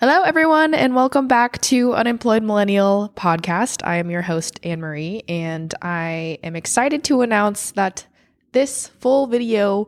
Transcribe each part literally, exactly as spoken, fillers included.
Hello, everyone, and welcome back to Unemployed Millennial Podcast. I am your host, Anne Marie, and I am excited to announce that this full video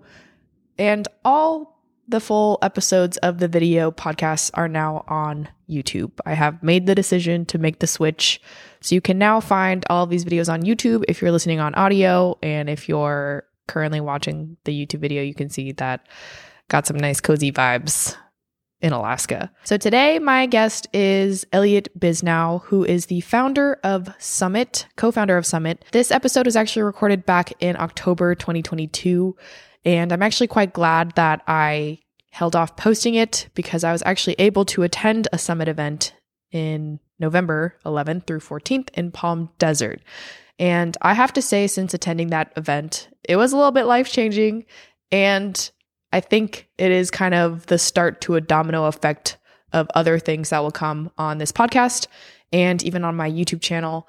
and all the full episodes of the video podcasts are now on YouTube. I have made the decision to make the switch, so you can now find all of these videos on YouTube if you're listening on audio, and if you're currently watching the YouTube video, you can see that got some nice cozy vibes in Alaska. So today, my guest is Elliot Bisnow, who is the founder of Summit, co-founder of Summit. This episode was actually recorded back in October twenty twenty-two, and I'm actually quite glad that I held off posting it because I was actually able to attend a Summit event in November eleventh through fourteenth in Palm Desert. And I have to say, since attending that event, it was a little bit life-changing, and I think it is kind of the start to a domino effect of other things that will come on this podcast and even on my YouTube channel.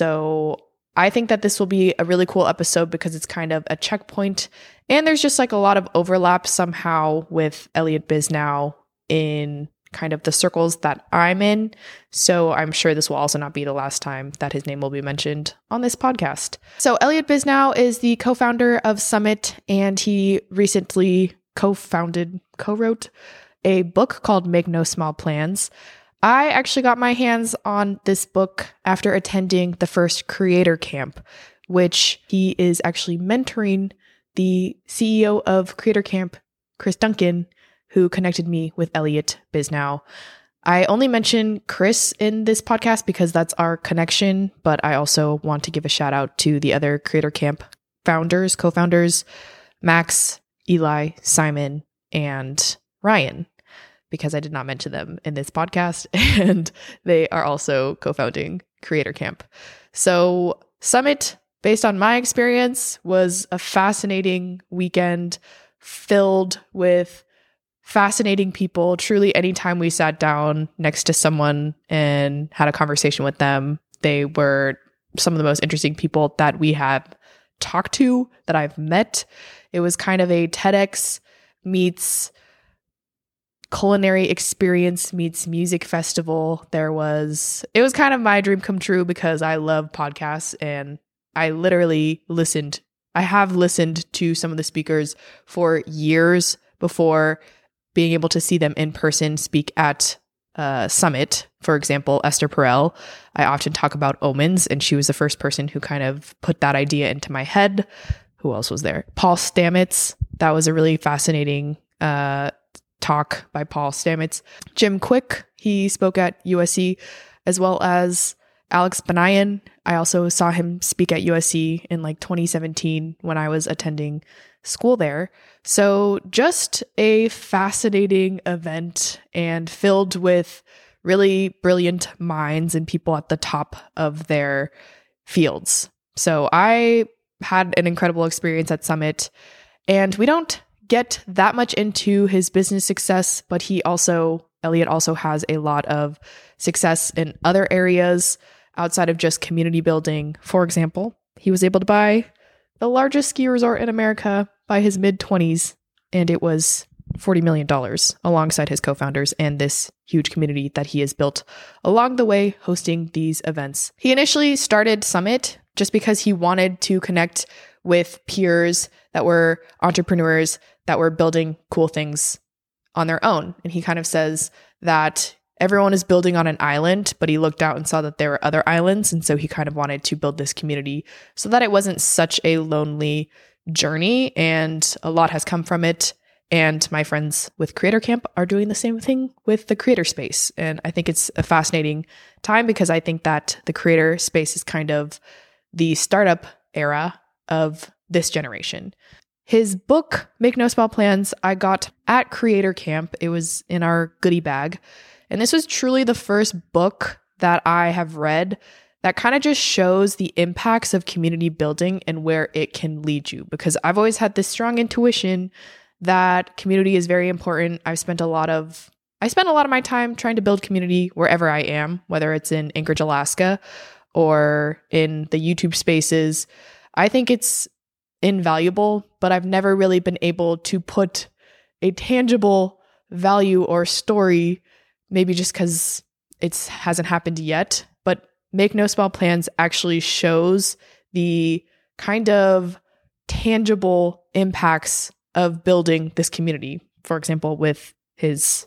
So I think that this will be a really cool episode because it's kind of a checkpoint, and there's just like a lot of overlap somehow with Elliot Bisnow in kind of the circles that I'm in. So I'm sure this will also not be the last time that his name will be mentioned on this podcast. So Elliot Bisnow is the co-founder of Summit, and he recently co-founded, co-wrote a book called Make No Small Plans. I actually got my hands on this book after attending the first creator camp, which he is actually mentoring the C E O of Creator Camp, Chris Duncan, who connected me with Elliot Bisnow. I only mention Chris in this podcast because that's our connection, but I also want to give a shout out to the other Creator Camp founders, co-founders, Max, Eli, Simon, and Ryan, because I did not mention them in this podcast, and they are also co-founding Creator Camp. So Summit, based on my experience, was a fascinating weekend filled with fascinating people. Truly, anytime we sat down next to someone and had a conversation with them, they were some of the most interesting people that we have talked to, that I've met. It was kind of a TEDx meets culinary experience meets music festival. There was, it was kind of my dream come true because I love podcasts, and I literally listened. I have listened to some of the speakers for years before being able to see them in person speak at uh, Summit. For example, Esther Perel. I often talk about omens, and she was the first person who kind of put that idea into my head. Who else was there? Paul Stamets. That was a really fascinating uh, talk by Paul Stamets. Jim Quick, he spoke at U S C, as well as Alex Banayan. I also saw him speak at U S C in like twenty seventeen when I was attending school there. So just a fascinating event and filled with really brilliant minds and people at the top of their fields. So I had an incredible experience at Summit, and we don't get that much into his business success, but he also, Elliot also has a lot of success in other areas outside of just community building. For example, he was able to buy the largest ski resort in America by his mid-twenties, and it was forty million dollars alongside his co-founders and this huge community that he has built along the way hosting these events. He initially started Summit just because he wanted to connect with peers that were entrepreneurs that were building cool things on their own. And he kind of says that everyone is building on an island, but he looked out and saw that there were other islands. And so he kind of wanted to build this community so that it wasn't such a lonely journey, and a lot has come from it. And my friends with Creator Camp are doing the same thing with the creator space. And I think it's a fascinating time because I think that the creator space is kind of the startup era of this generation. His book, Make No Small Plans, I got at Creator Camp. It was in our goodie bag. And this was truly the first book that I have read that kind of just shows the impacts of community building and where it can lead you. Because I've always had this strong intuition that community is very important. I've spent a lot of, I spend a lot of my time trying to build community wherever I am, whether it's in Anchorage, Alaska, or in the YouTube spaces. I think it's invaluable, but I've never really been able to put a tangible value or story maybe just because it hasn't happened yet, but Make No Small Plans actually shows the kind of tangible impacts of building this community. For example, with his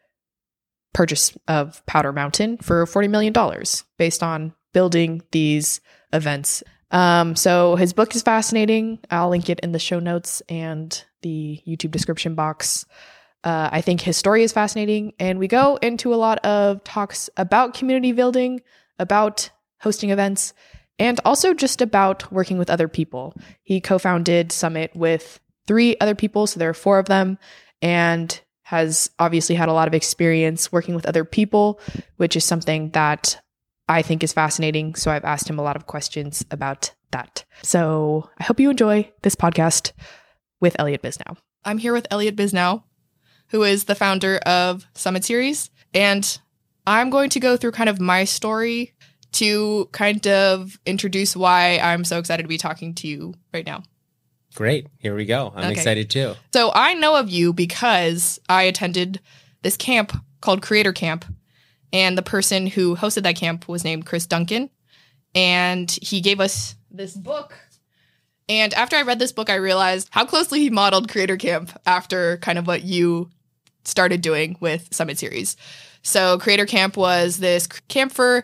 purchase of Powder Mountain for forty million dollars based on building these events. Um, so his book is fascinating. I'll link it in the show notes and the YouTube description box. Uh, I think his story is fascinating, and we go into a lot of talks about community building, about hosting events, and also just about working with other people. He co-founded Summit with three other people, so there are four of them, and has obviously had a lot of experience working with other people, which is something that I think is fascinating. So I've asked him a lot of questions about that. So I hope you enjoy this podcast with Elliot Bisnow. I'm here with Elliot Bisnow, who is the founder of Summit Series. And I'm going to go through kind of my story to kind of introduce why I'm so excited to be talking to you right now. Great. Here we go. I'm okay. excited too. So I know of you because I attended this camp called Creator Camp. And the person who hosted that camp was named Chris Duncan. And he gave us this book. And after I read this book, I realized how closely he modeled Creator Camp after kind of what you started doing with Summit Series. So Creator Camp was this camp for,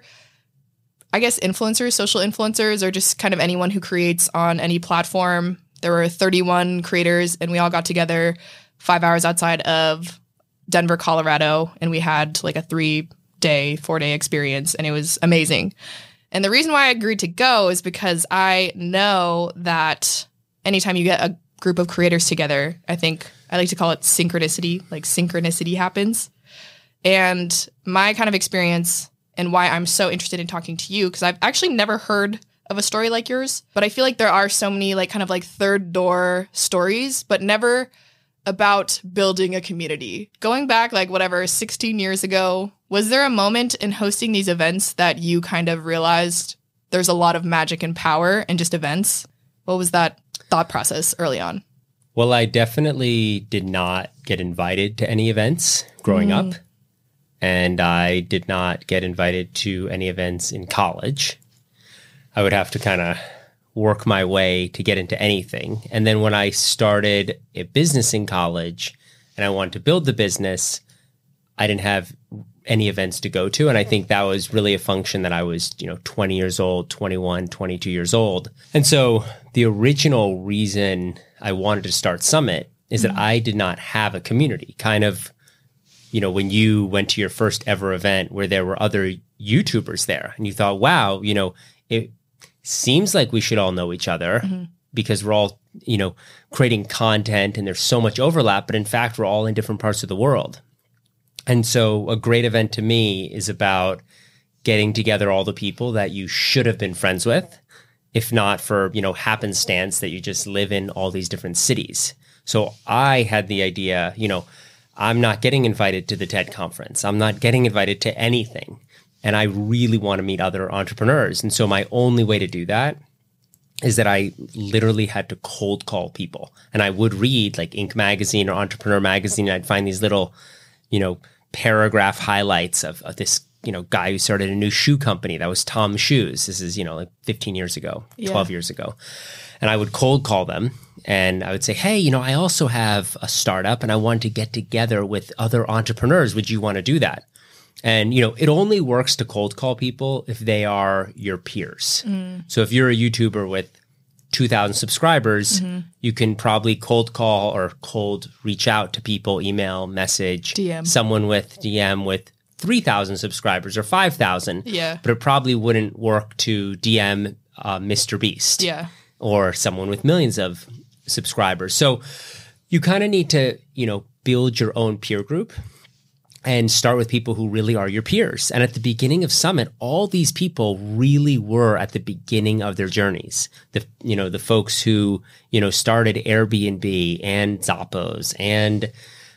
I guess, influencers, social influencers, or just kind of anyone who creates on any platform. There were thirty-one creators, and we all got together five hours outside of Denver, Colorado, and we had like a three-day, four-day experience, and it was amazing. And the reason why I agreed to go is because I know that anytime you get a group of creators together, I think I like to call it synchronicity, like synchronicity happens. And my kind of experience and why I'm so interested in talking to you, because I've actually never heard of a story like yours, but I feel like there are so many like kind of like third door stories, but never about building a community. Going back like whatever, sixteen years ago, was there a moment in hosting these events that you kind of realized there's a lot of magic and power in just events? What was that thought process early on? Well, I definitely did not get invited to any events growing mm. up. And I did not get invited to any events in college. I would have to kind of work my way to get into anything. And then when I started a business in college and I wanted to build the business, I didn't have any events to go to. And I think that was really a function that I was, you know, twenty years old, twenty-one, twenty-two years old. And so the original reason I wanted to start Summit is mm-hmm. that I did not have a community. Kind of, you know, when you went to your first ever event where there were other YouTubers there and you thought, wow, you know, it seems like we should all know each other mm-hmm. because we're all, you know, creating content and there's so much overlap, but in fact, we're all in different parts of the world. And so a great event to me is about getting together all the people that you should have been friends with, if not for, you know, happenstance that you just live in all these different cities. So I had the idea, you know, I'm not getting invited to the TED conference. I'm not getting invited to anything. And I really want to meet other entrepreneurs. And so my only way to do that is that I literally had to cold call people. And I would read like Inc magazine or Entrepreneur magazine. And I'd find these little, you know, paragraph highlights of, of this, you know, guy who started a new shoe company. That was Tom Shoes. This is, you know, like fifteen years ago, yeah. twelve years ago. And I would cold call them. And I would say, hey, you know, I also have a startup and I want to get together with other entrepreneurs. Would you want to do that? And, you know, it only works to cold call people if they are your peers. Mm. So if you're a YouTuber with two thousand subscribers, mm-hmm. you can probably cold call or cold reach out to people, email, message, D M. Someone with D M with three thousand subscribers or five thousand. Yeah. But it probably wouldn't work to D M uh, Mister Beast. Yeah. Or someone with millions of subscribers. So you kind of need to, you know, build your own peer group and start with people who really are your peers. And at the beginning of Summit, all these people really were at the beginning of their journeys. The, you know, the folks who, you know, started Airbnb and Zappos and,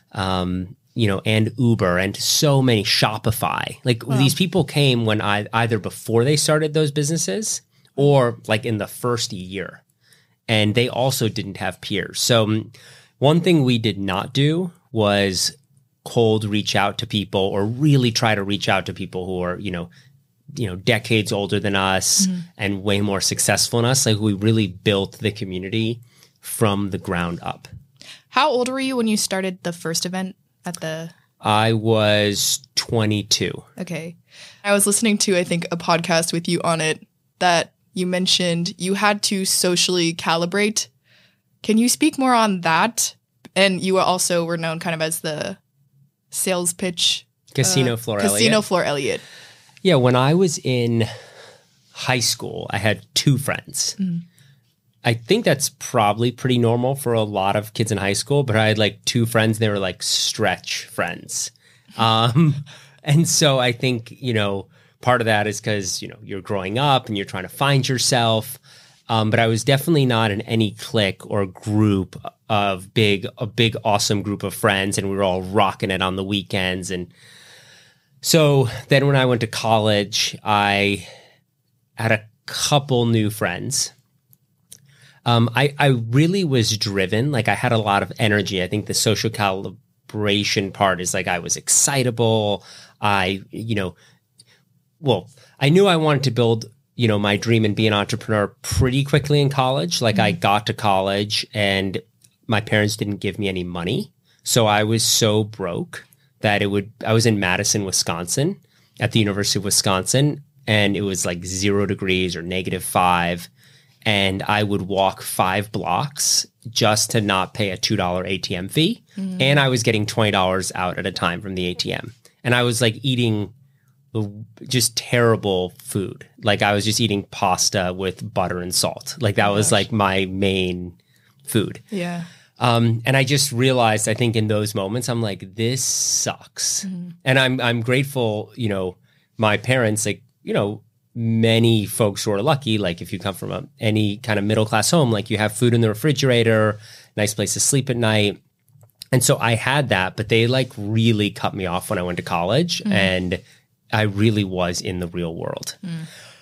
um, you know, and Uber and so many Shopify. Like wow. These people came when I either before they started those businesses or like in the first year. And they also didn't have peers. So um, one thing we did not do was cold reach out to people or really try to reach out to people who are, you know, you know, decades older than us mm-hmm. and way more successful than us. Like we really built the community from the ground up. How old were you when you started the first event at the... I was twenty-two. Okay. I was listening to, I think, a podcast with you on it that you mentioned you had to socially calibrate. Can you speak more on that? And you also were known kind of as the sales pitch. Casino uh, Floor Casino Elliott. Casino Floor Elliott. Yeah, when I was in high school, I had two friends. Mm. I think that's probably pretty normal for a lot of kids in high school, but I had like two friends. They were like stretch friends. Um, and so I think, you know, part of that is because, you know, you're growing up and you're trying to find yourself. Um, but I was definitely not in any clique or group of big, a big, awesome group of friends. And we were all rocking it on the weekends. And so then when I went to college, I had a couple new friends. Um, I, I really was driven. Like I had a lot of energy. I think the social calibration part is like I was excitable. I, you know, well, I knew I wanted to build, you know, my dream and be an entrepreneur pretty quickly in college. Like mm-hmm. I got to college and my parents didn't give me any money. So I was so broke that it would, I was in Madison, Wisconsin at the University of Wisconsin, and it was like zero degrees or negative five. And I would walk five blocks just to not pay a two dollar A T M fee. Mm. And I was getting twenty dollars out at a time from the A T M. And I was like eating just terrible food. Like I was just eating pasta with butter and salt. Like that oh, was gosh. like my main food. Yeah. Um, and I just realized, I think in those moments, I'm like, this sucks. Mm. And I'm I'm grateful, you know, my parents, like, you know, many folks who are lucky, like if you come from a, any kind of middle-class home, like you have food in the refrigerator, nice place to sleep at night. And so I had that, but they like really cut me off when I went to college mm. and I really was in the real world. Mm.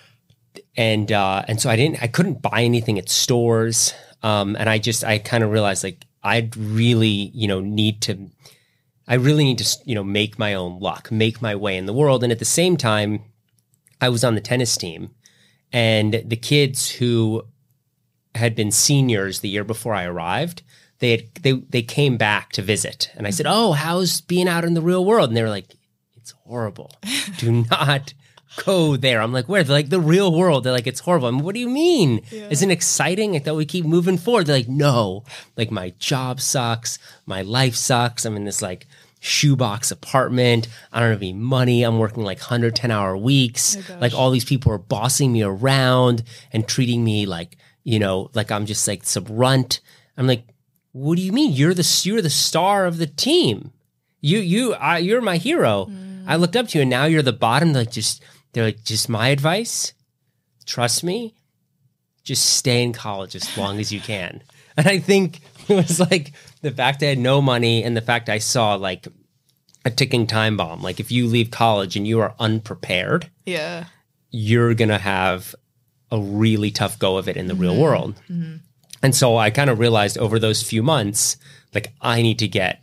And, uh, and so I didn't, I couldn't buy anything at stores. Um, and I just, I kind of realized like, I'd really, you know, need to, I really need to, you know, make my own luck, make my way in the world. And at the same time, I was on the tennis team, and the kids who had been seniors the year before I arrived, they had, they they came back to visit, and I said, "Oh, how's being out in the real world?" And they were like, "It's horrible. Do not go there." I'm like, "Where?" They're like, "The real world." They're like, "It's horrible." I'm like, "What do you mean? Yeah. Isn't it exciting? I thought we keep moving forward." They're like, "No, like my job sucks, my life sucks. I'm in this like shoebox apartment. I don't have any money. I'm working like one hundred ten hour weeks. Oh like all these people are bossing me around and treating me like, you know, like I'm just like some runt." I'm like, "What do you mean? You're the you're the star of the team. You you I, you're my hero. Mm. I looked up to you, and now you're the bottom." Like just they're like, "Just my advice. Trust me. Just stay in college as long as you can." And I think it was like the fact I had no money and the fact I saw like a ticking time bomb. Like if you leave college and you are unprepared, yeah, you're going to have a really tough go of it in the mm-hmm. real world. Mm-hmm. And so I kind of realized over those few months, like I need to get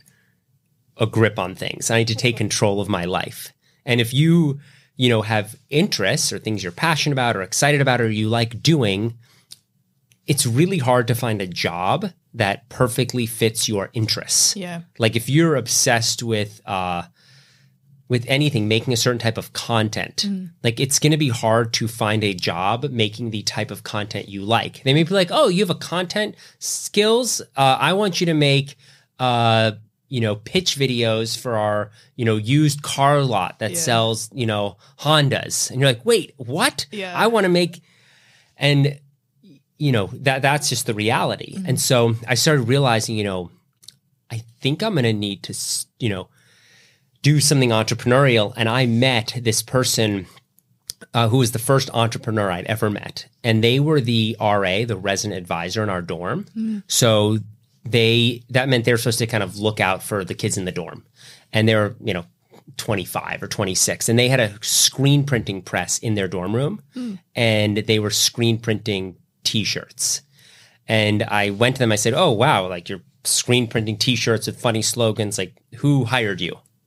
a grip on things. I need to take control of my life. And if you, you know, have interests or things you're passionate about or excited about or you like doing, it's really hard to find a job that perfectly fits your interests. Yeah. Like if you're obsessed with uh, with anything, making a certain type of content, mm. like it's going to be hard to find a job making the type of content you like. They may be like, "Oh, you have a content skills. Uh, I want you to make, uh, you know, pitch videos for our, you know, used car lot that yeah. sells, you know, Hondas." And you're like, "Wait, what? Yeah. I want to make," and you know, that that's just the reality. Mm-hmm. And so I started realizing, you know, I think I'm going to need to, you know, do something entrepreneurial. And I met this person uh, who was the first entrepreneur I'd ever met. And they were the R A, the resident advisor in our dorm. Mm-hmm. So they, that meant they were supposed to kind of look out for the kids in the dorm. And they were, you know, twenty-five or twenty-six. And they had a screen printing press in their dorm room. Mm. And they were screen printing T-shirts. And I went to them, I said, "Oh, wow, like you're screen printing T-shirts with funny slogans. Like who hired you?"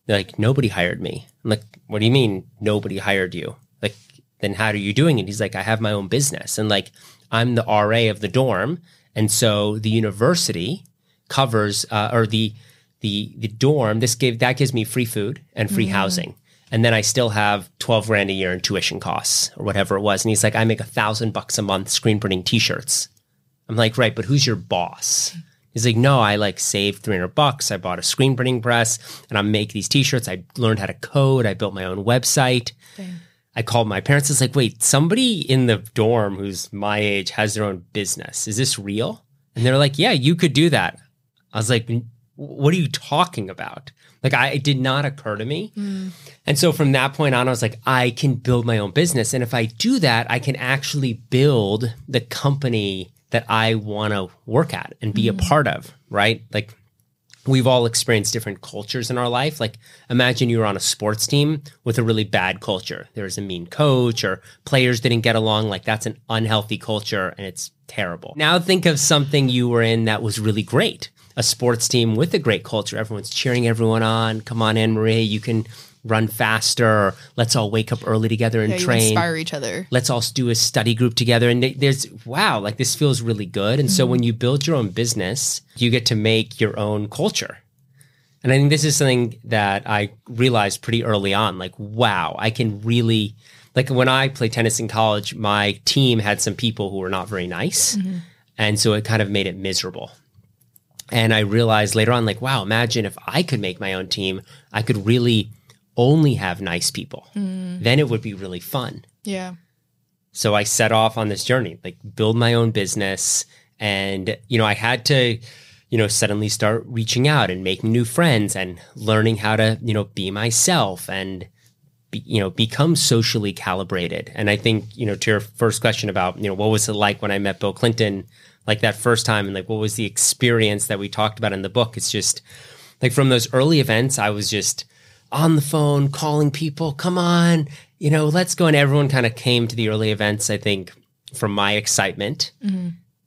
They're like, nobody hired me. I'm like, what do you mean nobody hired you? Like, then how are you doing it? He's like, I have my own business. And like, I'm the R A of the dorm. And so the university covers, uh, or the, the, the dorm, this gave, that gives me free food and free mm-hmm. housing. And then I still have twelve grand a year in tuition costs or whatever it was. And he's like, I make a thousand bucks a month screen printing t-shirts. I'm like, right, but who's your boss? He's like, no, I like saved three hundred bucks. I bought a screen printing press and I make these t-shirts. I learned how to code. I built my own website. Dang. I called my parents. It's like, wait, somebody in the dorm who's my age has their own business. Is this real? And they're like, yeah, you could do that. I was like, what are you talking about? Like, I, it did not occur to me. Mm. And so from that point on, I was like, I can build my own business. And if I do that, I can actually build the company that I want to work at and be mm. a part of, right? Like, we've all experienced different cultures in our life. Like, imagine you were on a sports team with a really bad culture. There's a mean coach or players didn't get along. Like, that's an unhealthy culture and it's terrible. Now think of something you were in that was really great. A sports team with a great culture. Everyone's cheering everyone on. Come on, Anne-Marie, you can run faster. Or let's all wake up early together and yeah, you train. Inspire each other. Let's all do a study group together. And there's, wow, like this feels really good. And mm-hmm. so when you build your own business, you get to make your own culture. And I think this is something that I realized pretty early on. Like, wow, I can really, like when I played tennis in college, my team had some people who were not very nice. Mm-hmm. And so it kind of made it miserable. And I realized later on, like, wow, imagine if I could make my own team, I could really only have nice people. Mm. Then it would be really fun. Yeah. So I set off on this journey, like build my own business. And, you know, I had to, you know, suddenly start reaching out and making new friends and learning how to, you know, be myself and, be, you know, become socially calibrated. And I think, you know, to your first question about, you know, what was it like when I met Bill Clinton, like that first time, and like what was the experience that we talked about in the book? It's just like from those early events, I was just on the phone calling people, come on, you know, let's go. And everyone kind of came to the early events, I think, from my excitement mm-hmm.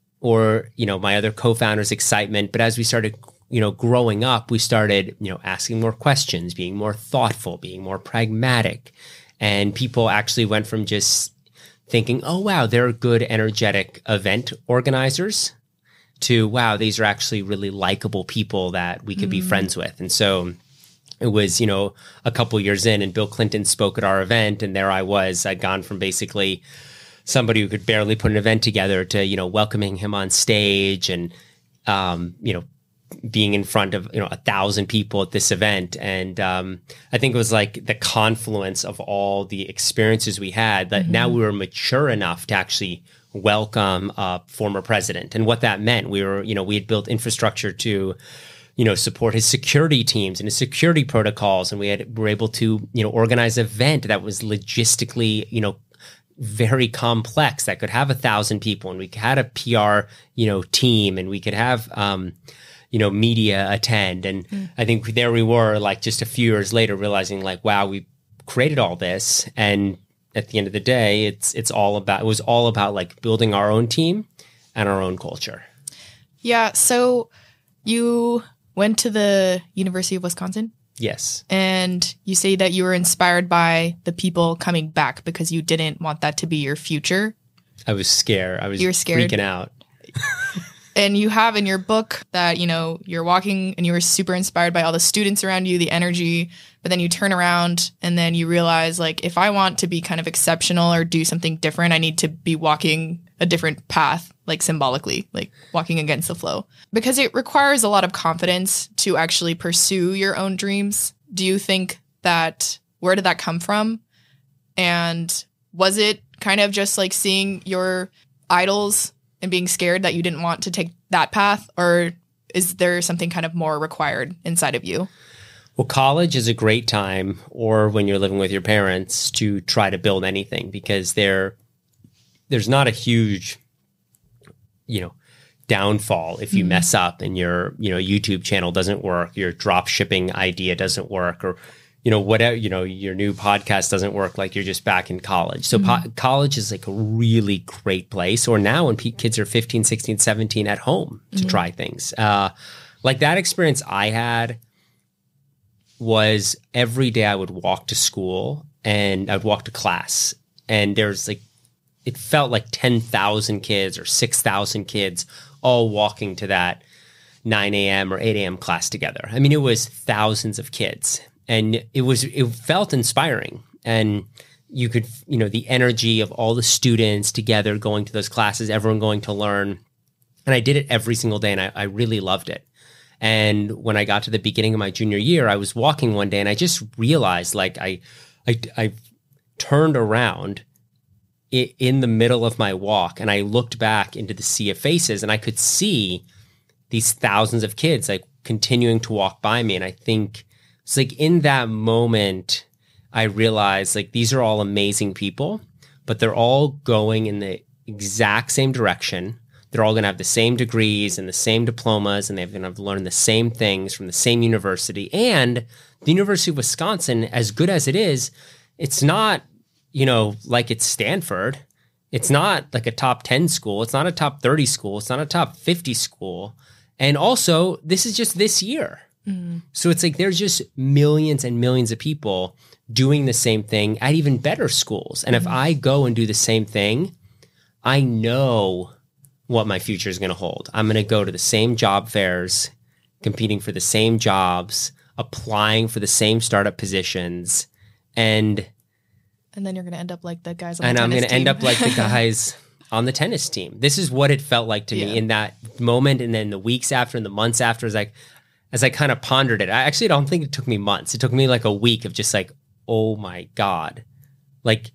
or, you know, my other co-founders' excitement. But as we started, you know, growing up, we started, you know, asking more questions, being more thoughtful, being more pragmatic. And people actually went from just thinking, oh, wow, they're good, energetic event organizers to, wow, these are actually really likable people that we could mm. be friends with. And so it was, you know, a couple years in and Bill Clinton spoke at our event and there I was. I'd gone from basically somebody who could barely put an event together to, you know, welcoming him on stage and, um, you know, being in front of, you know, a thousand people at this event. And um, I think it was like the confluence of all the experiences we had that mm-hmm. now we were mature enough to actually welcome a former president. And what that meant, we were, you know, we had built infrastructure to, you know, support his security teams and his security protocols. And we had, were able to, you know, organize an event that was logistically, you know, very complex that could have a thousand people. And we had a P R, you know, team and we could have, um, you know, media attend. And mm. I think there we were like just a few years later realizing like, wow, we created all this. And at the end of the day, it's, it's all about, it was all about like building our own team and our own culture. Yeah. So you went to the University of Wisconsin? Yes. And you say that you were inspired by the people coming back because you didn't want that to be your future. I was scared. I was you were scared. freaking out. And you have in your book that, you know, you're walking and you were super inspired by all the students around you, the energy, but then you turn around and then you realize, like, if I want to be kind of exceptional or do something different, I need to be walking a different path, like symbolically, like walking against the flow. Because it requires a lot of confidence to actually pursue your own dreams. Do you think that, where did that come from? And was it kind of just like seeing your idols and being scared that you didn't want to take that path? Or is there something kind of more required inside of you? Well, college is a great time, or when you're living with your parents, to try to build anything because there, there's not a huge, you know, downfall if you mm-hmm. mess up and your, you know, YouTube channel doesn't work, your drop shipping idea doesn't work, or, you know, whatever, you know, your new podcast doesn't work, like you're just back in college. So mm-hmm. po- college is like a really great place. Or now when p- kids are fifteen, sixteen, seventeen at home to mm-hmm. try things. Uh, like that experience I had, was every day I would walk to school and I'd walk to class, and there's like, it felt like ten thousand kids or six thousand kids all walking to that nine a.m. or eight a.m. class together. I mean, it was thousands of kids, and it was, it felt inspiring. And you could, you know, the energy of all the students together going to those classes, everyone going to learn. And I did it every single day, and I, I really loved it. And when I got to the beginning of my junior year, I was walking one day and I just realized, like, I, I, I turned around i- in the middle of my walk, and I looked back into the sea of faces, and I could see these thousands of kids like continuing to walk by me. And I think it's like in that moment, I realized, like, these are all amazing people, but they're all going in the exact same direction. They're all going to have the same degrees and the same diplomas, and they're going to learn the same things from the same university. And the University of Wisconsin, as good as it is, it's not, you know, like it's Stanford. It's not like a top ten school. It's not a top thirty school. It's not a top fifty school. And also, this is just this year. Mm. So it's like there's just millions and millions of people doing the same thing at even better schools. And mm. if I go and do the same thing, I know what my future is going to hold. I'm going to go to the same job fairs, competing for the same jobs, applying for the same startup positions, and and then you're going to end up like the guys on the and tennis I'm going to team. end up like the guys on the tennis team. This is what it felt like to yeah. me in that moment, and then the weeks after and the months after, as I as I kind of pondered it. I actually don't think it took me months. It took me like a week of just like, oh my God, like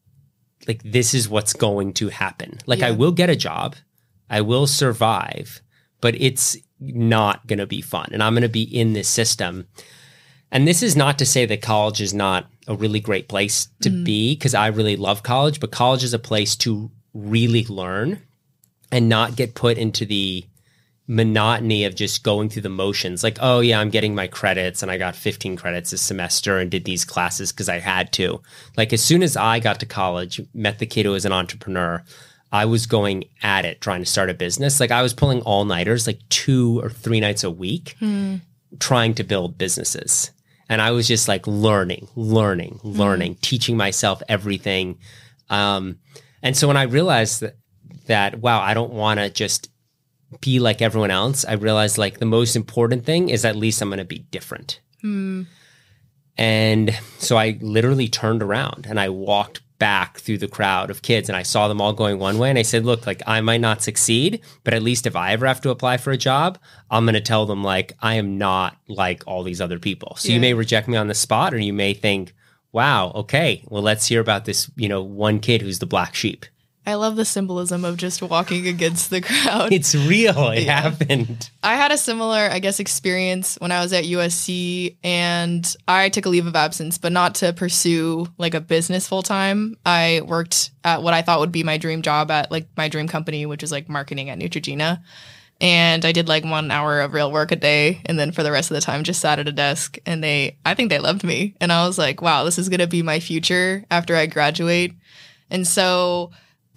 like this is what's going to happen. Like yeah. I will get a job. I will survive, but it's not going to be fun. And I'm going to be in this system. And this is not to say that college is not a really great place to mm. be, because I really love college, but college is a place to really learn and not get put into the monotony of just going through the motions. Like, oh yeah, I'm getting my credits and I got fifteen credits this semester and did these classes because I had to. Like as soon as I got to college, met the kid who was an entrepreneur, I was going at it, trying to start a business. Like I was pulling all-nighters like two or three nights a week, mm. trying to build businesses. And I was just like learning, learning, learning, mm. teaching myself everything. Um, and so when I realized that, that wow, I don't want to just be like everyone else, I realized like the most important thing is at least I'm going to be different. Mm. And so I literally turned around and I walked back through the crowd of kids, and I saw them all going one way, and I said, look, like I might not succeed, but at least if I ever have to apply for a job, I'm going to tell them like I am not like all these other people. So yeah. you may reject me on the spot, or you may think, wow, okay, well, let's hear about this, you know, one kid who's the black sheep. I love the symbolism of just walking against the crowd. It's real. It yeah. happened. I had a similar, I guess, experience when I was at U S C, and I took a leave of absence, but not to pursue like a business full time. I worked at what I thought would be my dream job at like my dream company, which is like marketing at Neutrogena. And I did like one hour of real work a day. And then for the rest of the time, just sat at a desk, and they, I think they loved me. And I was like, wow, this is going to be my future after I graduate. And so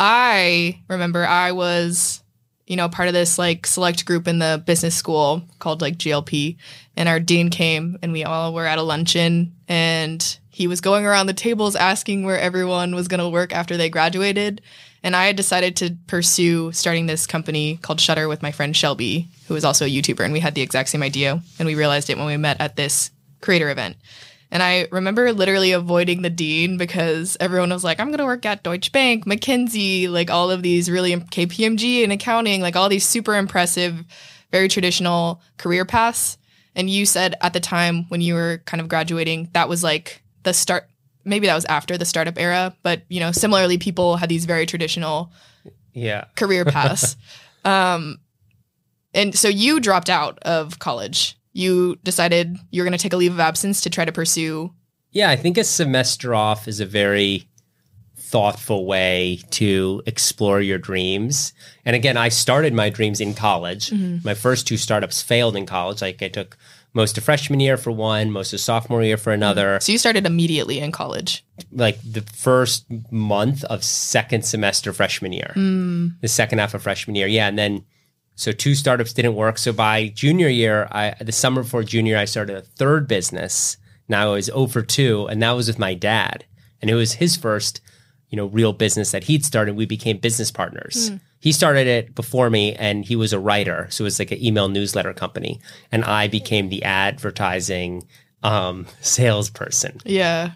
I remember I was, you know, part of this like select group in the business school called like G L P, and our dean came and we all were at a luncheon, and he was going around the tables asking where everyone was going to work after they graduated. And I had decided to pursue starting this company called Shutter with my friend Shelby, who is also a YouTuber, and we had the exact same idea, and we realized it when we met at this creator event. And I remember literally avoiding the dean because everyone was like, I'm going to work at Deutsche Bank, McKinsey, like all of these really K P M G and accounting, like all these super impressive, very traditional career paths. And you said at the time when you were kind of graduating, that was like the start. Maybe that was after the startup era. But, you know, similarly, people had these very traditional yeah. career paths. um, and so you dropped out of college. You decided you were going to take a leave of absence to try to pursue. Yeah, I think a semester off is a very thoughtful way to explore your dreams. And again, I started my dreams in college. Mm-hmm. My first two startups failed in college. Like I took most of freshman year for one, most of sophomore year for another. So you started immediately in college? Like the first month of second semester freshman year, mm. the second half of freshman year. Yeah, and then So two startups didn't work. So by junior year, I, the summer before junior, I started a third business. Now I was zero for two, and that was with my dad. And it was his first, you know, real business that he'd started. We became business partners. Mm. He started it before me, and he was a writer. So it was like an email newsletter company. And I became the advertising um, salesperson. Yeah.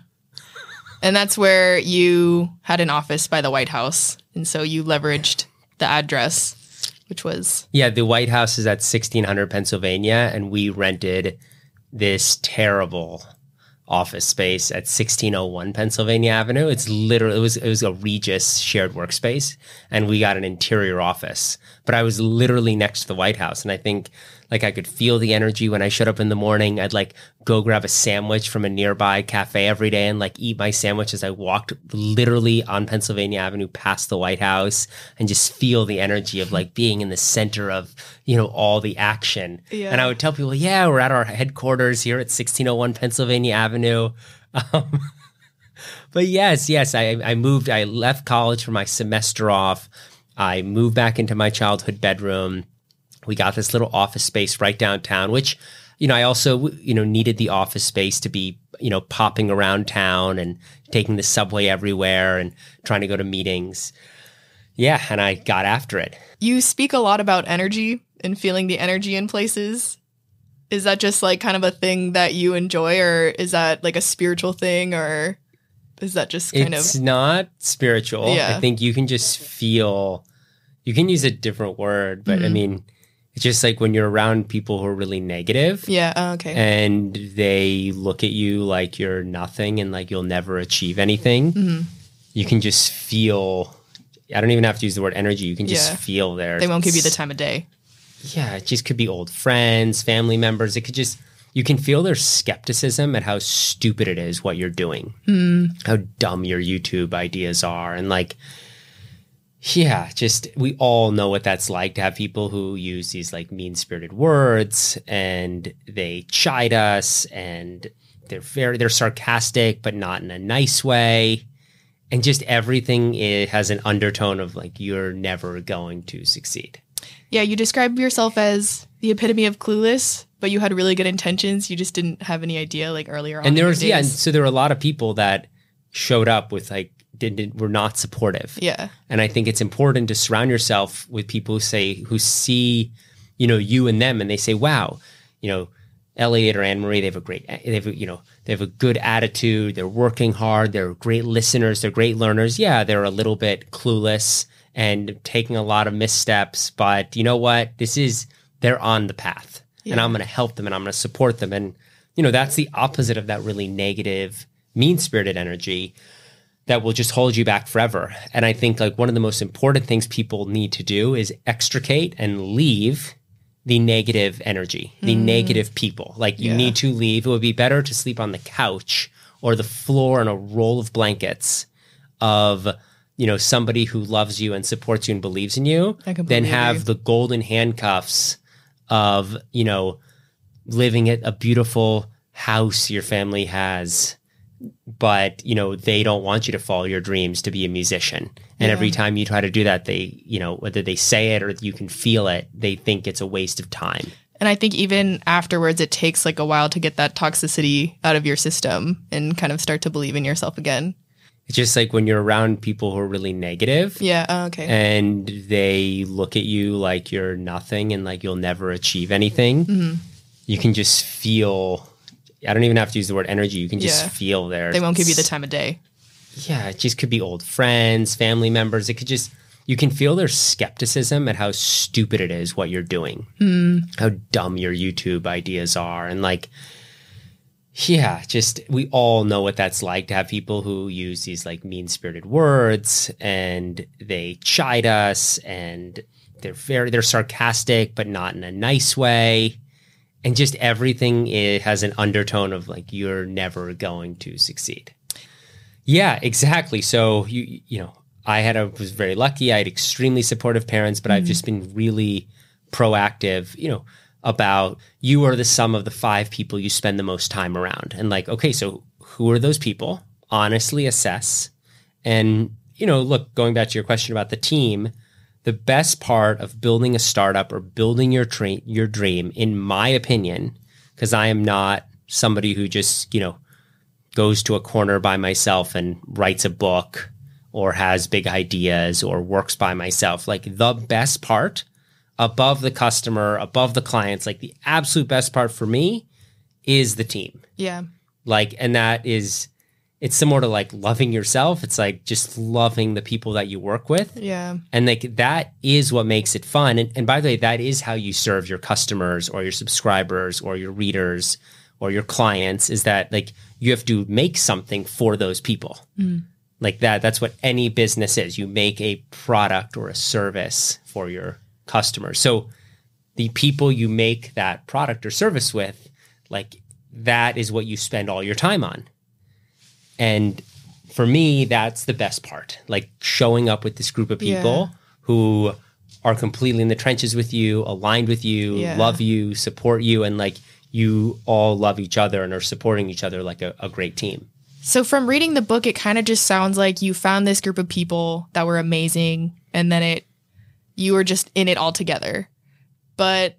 And that's where you had an office by the White House. And so you leveraged the address, which was... Yeah, the White House is at sixteen hundred Pennsylvania, and we rented this terrible office space at sixteen oh one Pennsylvania Avenue. It's literally, it was, it was a Regus shared workspace, and we got an interior office. But I was literally next to the White House, and I think like I could feel the energy when I showed up in the morning. I'd like go grab a sandwich from a nearby cafe every day and like eat my sandwich as I walked literally on Pennsylvania Avenue past the White House, and just feel the energy of like being in the center of, you know, all the action. Yeah. And I would tell people, yeah, we're at our headquarters here at sixteen oh one Pennsylvania Avenue. Um, but yes, yes, I, I moved, I left college for my semester off. I moved back into my childhood bedroom. We got this little office space right downtown, which, you know, I also, you know, needed the office space to be, you know, popping around town and taking the subway everywhere and trying to go to meetings. Yeah. And I got after it. You speak a lot about energy and feeling the energy in places. Is that just like kind of a thing that you enjoy, or is that like a spiritual thing, or is that just kind it's of... It's not spiritual. Yeah. I think you can just feel, you can use a different word, but mm-hmm. I mean... It's just like when you're around people who are really negative. Yeah, oh, okay. And they look at you like you're nothing and like you'll never achieve anything. Mm-hmm. You can just feel, I don't even have to use the word energy. You can just yeah. feel their... They won't give you the time of day. Yeah, it just could be old friends, family members. It could just, you can feel their skepticism at how stupid it is what you're doing. Mm. How dumb your YouTube ideas are. And like... Yeah, just we all know what that's like to have people who use these like mean-spirited words, and they chide us, and they're very they're sarcastic but not in a nice way, and just everything it has an undertone of like you're never going to succeed. Yeah, you describe yourself as the epitome of clueless, but you had really good intentions. You just didn't have any idea like earlier on. And there was yeah, and so there were a lot of people that showed up with like. Didn't were not supportive. Yeah. And I think it's important to surround yourself with people who say who see, you know, you and them, and they say, wow, you know, Elliot or Anne Marie, they have a great they have a, you know, they have a good attitude, they're working hard, they're great listeners, they're great learners. Yeah, they're a little bit clueless and taking a lot of missteps, but you know what? This is they're on the path. Yeah. And I'm going to help them and I'm going to support them, and you know, that's the opposite of that really negative, mean-spirited energy that will just hold you back forever. And I think like one of the most important things people need to do is extricate and leave the negative energy, the mm. negative people. Like you yeah. need to leave. It would be better to sleep on the couch or the floor on a roll of blankets of, you know, somebody who loves you and supports you and believes in you than have agree. the golden handcuffs of, you know, living at a beautiful house your family has, but, you know, they don't want you to follow your dreams to be a musician. And yeah. every time you try to do that, they, you know, whether they say it or you can feel it, they think it's a waste of time. And I think even afterwards, it takes like a while to get that toxicity out of your system and kind of start to believe in yourself again. It's just like when you're around people who are really negative. Yeah, oh, okay. And they look at you like you're nothing and like you'll never achieve anything. Mm-hmm. You can just feel... I don't even have to use the word energy. You can just yeah. feel their... They won't give you the time of day. Yeah, it just could be old friends, family members. It could just... You can feel their skepticism at how stupid it is what you're doing. Mm. How dumb your YouTube ideas are. And like... Yeah, just... We all know what that's like to have people who use these like mean-spirited words, and they chide us, and they're very... They're sarcastic, but not in a nice way. And just everything it has an undertone of like you're never going to succeed. Yeah, exactly. So you you know, I had a was very lucky. I had extremely supportive parents, but mm-hmm. I've just been really proactive, you know, about you are the sum of the five people you spend the most time around. And like, okay, so who are those people? Honestly assess. And, you know, look, going back to your question about the team, the best part of building a startup or building your tra- your dream, in my opinion, because I am not somebody who just, you know, goes to a corner by myself and writes a book or has big ideas or works by myself. Like the best part above the customer, above the clients, like the absolute best part for me is the team. Yeah. Like, and that is, it's similar to like loving yourself. It's like just loving the people that you work with. Yeah. And like that is what makes it fun. And, and by the way, that is how you serve your customers or your subscribers or your readers or your clients, is that like you have to make something for those people. Mm. Like that, that's what any business is. You make a product or a service for your customers. So the people you make that product or service with, like that is what you spend all your time on. And for me, that's the best part, like showing up with this group of people yeah. who are completely in the trenches with you, aligned with you, yeah. love you, support you, and like you all love each other and are supporting each other like a, a great team. So from reading the book, it kind of just sounds like you found this group of people that were amazing, and then it you were just in it all together. But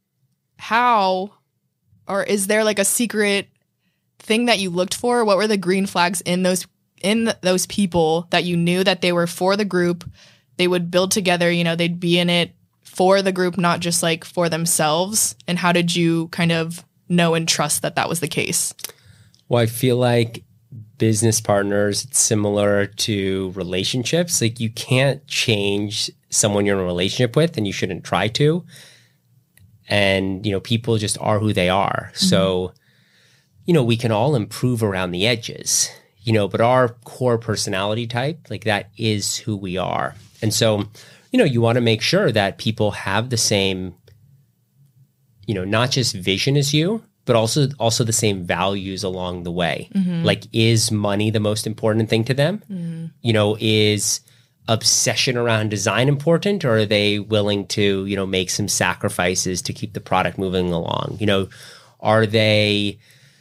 how, or is there like a secret thing that you looked for? What were the green flags in those in those people that you knew that they were for the group? They would build together, you know, they'd be in it for the group, not just like for themselves. And how did you kind of know and trust that that was the case? Well, I feel like business partners, it's similar to relationships. Like you can't change someone you're in a relationship with, and you shouldn't try to. And, you know, people just are who they are. Mm-hmm. So, you know, we can all improve around the edges, you know, but our core personality type, like that is who we are. And so, you know, you want to make sure that people have the same, you know, not just vision as you, but also also the same values along the way. Mm-hmm. Like, is money the most important thing to them? Mm-hmm. You know, is obsession around design important, or are they willing to, you know, make some sacrifices to keep the product moving along? You know, are they,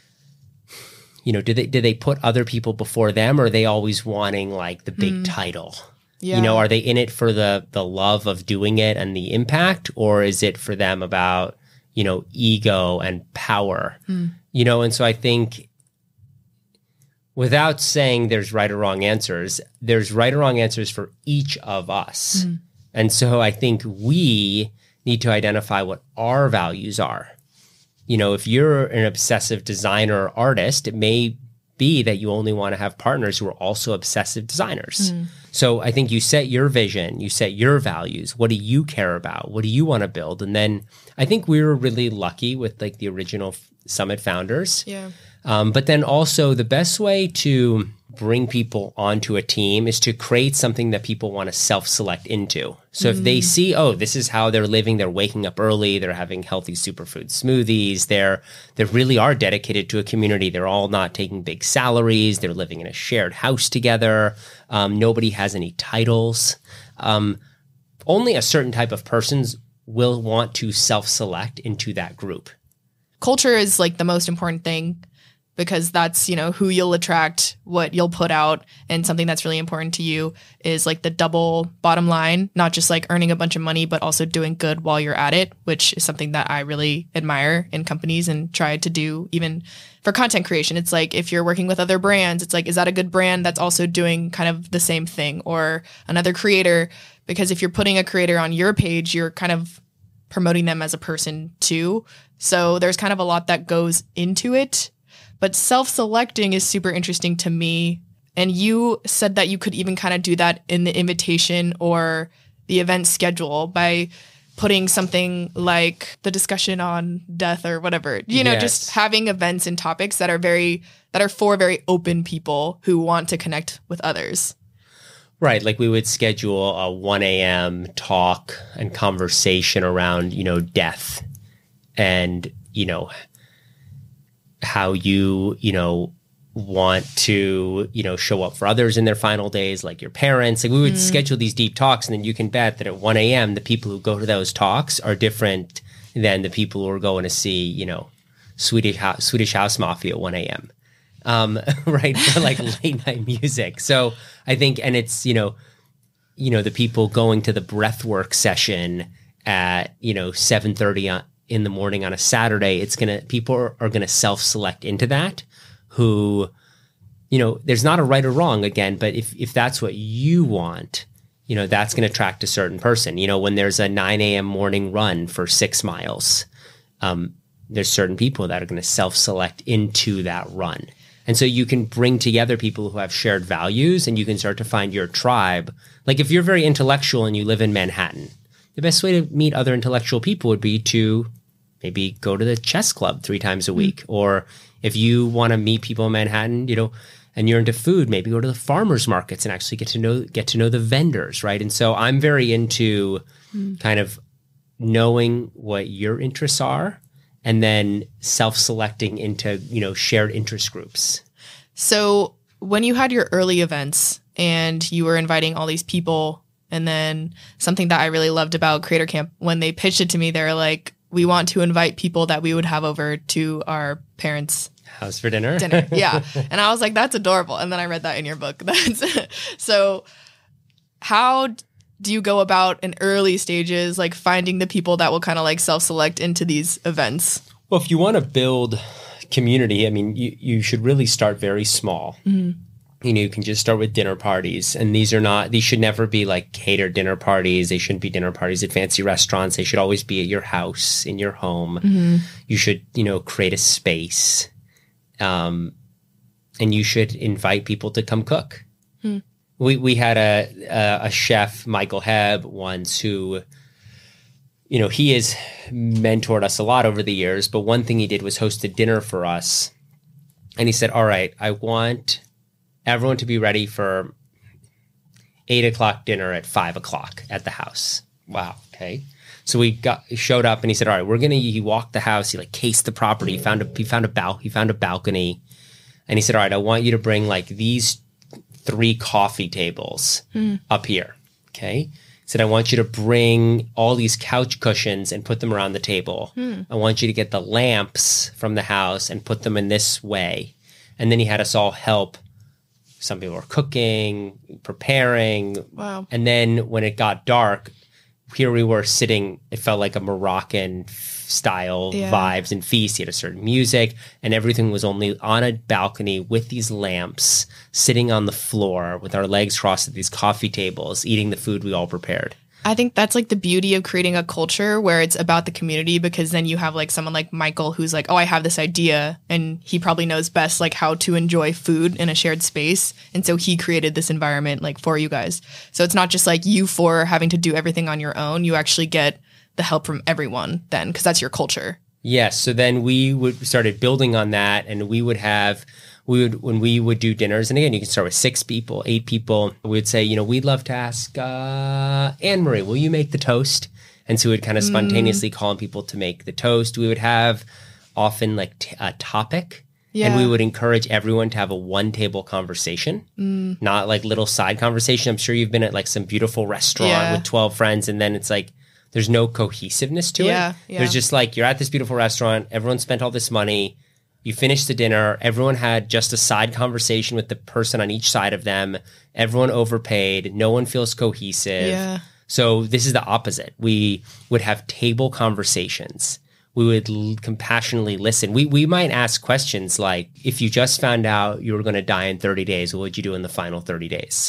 you know, do they do they put other people before them, or are they always wanting like the big mm. title? Yeah. You know, are they in it for the the love of doing it and the impact, or is it for them about, you know, ego and power? Mm. You know, and so I think, without saying there's right or wrong answers, there's right or wrong answers for each of us. Mm. And so I think we need to identify what our values are. You know, if you're an obsessive designer or artist, it may be that you only want to have partners who are also obsessive designers. Mm. So I think you set your vision, you set your values. What do you care about? What do you want to build? And then I think we were really lucky with like the original Summit founders. Yeah. Um, but then also the best way to bring people onto a team is to create something that people want to self-select into. So mm. if they see, oh, this is how they're living, they're waking up early, they're having healthy superfood smoothies, they're they really are dedicated to a community. They're all not taking big salaries. They're living in a shared house together. Um, nobody has any titles. Um, only a certain type of persons will want to self-select into that group. Culture is like the most important thing, because that's, you know, who you'll attract, what you'll put out. And something that's really important to you is like the double bottom line, not just like earning a bunch of money, but also doing good while you're at it, which is something that I really admire in companies and try to do even for content creation. It's like, if you're working with other brands, it's like, is that a good brand that's also doing kind of the same thing, or another creator? Because if you're putting a creator on your page, you're kind of promoting them as a person too. So there's kind of a lot that goes into it. But self-selecting is super interesting to me. And you said that you could even kind of do that in the invitation or the event schedule by putting something like the discussion on death or whatever, you know, yes. just having events and topics that are very, that are for very open people who want to connect with others. Right. Like we would schedule a one a.m. talk and conversation around, you know, death and, you know, how you, you know, want to, you know, show up for others in their final days, like your parents. Like we would mm. schedule these deep talks, and then you can bet that at one a.m. the people who go to those talks are different than the people who are going to see, you know, Swedish House, Swedish House Mafia at one a.m. Um, right, for like late night music. So I think, and it's, you know, you know, the people going to the breathwork session at, you know, seven thirty in the morning on a Saturday. It's going to, people are, are going to self-select into that who, you know, there's not a right or wrong again, but if, if that's what you want, you know, that's going to attract a certain person. You know, when there's a nine a.m. morning run for six miles, um, there's certain people that are going to self-select into that run. And so you can bring together people who have shared values and you can start to find your tribe. Like if you're very intellectual and you live in Manhattan, the best way to meet other intellectual people would be to maybe go to the chess club three times a week. Mm-hmm. Or if you want to meet people in Manhattan, you know, and you're into food, maybe go to the farmers markets and actually get to know get to know the vendors, right? And so I'm very into mm. kind of knowing what your interests are and then self-selecting into, you know, shared interest groups. So when you had your early events and you were inviting all these people, and then something that I really loved about Creator Camp, when they pitched it to me, they're like, we want to invite people that we would have over to our parents' house for dinner. Dinner, yeah. And I was like, that's adorable. And then I read that in your book. That's so how do you go about in early stages, like finding the people that will kind of like self-select into these events? Well, if you want to build community, I mean, you, you should really start very small. Mm-hmm. You know, you can just start with dinner parties. And these are not, these should never be like catered dinner parties. They shouldn't be dinner parties at fancy restaurants. They should always be at your house, in your home. Mm-hmm. You should, you know, create a space. Um, and you should invite people to come cook. Hmm. We we had a, a a chef, Michael Hebb, once who, you know, he has mentored us a lot over the years. But one thing he did was host a dinner for us, and he said, "All right, I want everyone to be ready for eight o'clock dinner at five o'clock at the house." Wow. Okay. So we got showed up and he said, all right, we're going to, he walked the house. He like cased the property. He found a, he found a bal- he found a balcony and he said, all right, I want you to bring like these three coffee tables mm. up here. Okay. He said, I want you to bring all these couch cushions and put them around the table. Mm. I want you to get the lamps from the house and put them in this way. And then he had us all help. Some people were cooking, preparing. Wow. And then when it got dark, here we were sitting, it felt like a Moroccan style yeah. vibes and feast. He had a certain music and everything was only on a balcony with these lamps, sitting on the floor with our legs crossed at these coffee tables, eating the food we all prepared. I think that's like the beauty of creating a culture where it's about the community, because then you have like someone like Michael who's like, oh, I have this idea, and he probably knows best like how to enjoy food in a shared space. And so he created this environment like for you guys. So it's not just like you four having to do everything on your own. You actually get the help from everyone then, because that's your culture. Yes. So then we would started building on that, and we would have we would when we would do dinners, and again, you can start with six people, eight people. We would say, you know, we'd love to ask uh, Anne Marie, will you make the toast? And so we would kind of spontaneously mm. call on people to make the toast. We would have often like t- a topic, yeah. and we would encourage everyone to have a one table conversation, mm. not like little side conversation. I'm sure you've been at like some beautiful restaurant yeah. with twelve friends, and then it's like there's no cohesiveness to yeah, it. Yeah. There's just like you're at this beautiful restaurant, everyone spent all this money. You finished the dinner, everyone had just a side conversation with the person on each side of them. Everyone overpaid. No one feels cohesive. Yeah. So this is the opposite. We would have table conversations. We would l- compassionately listen. We we might ask questions like, if you just found out you were going to die in thirty days, what would you do in the final thirty days?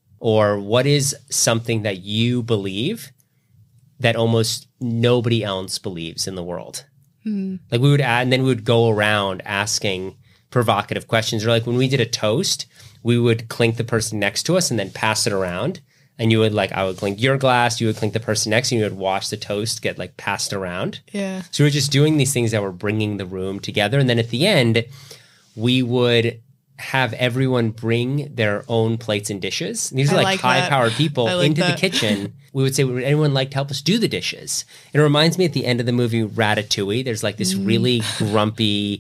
Or what is something that you believe that almost nobody else believes in the world? Mm. Like we would add, and then we would go around asking provocative questions. Or like when we did a toast, we would clink the person next to us and then pass it around. And you would like, I would clink your glass, you would clink the person next to you, you would watch the toast get like passed around. Yeah. So we were just doing these things that were bringing the room together. And then at the end, we would have everyone bring their own plates and dishes. And these are like, like high-powered people like into that. the kitchen. We would say, would anyone like to help us do the dishes? It reminds me at the end of the movie Ratatouille, there's like this mm. really grumpy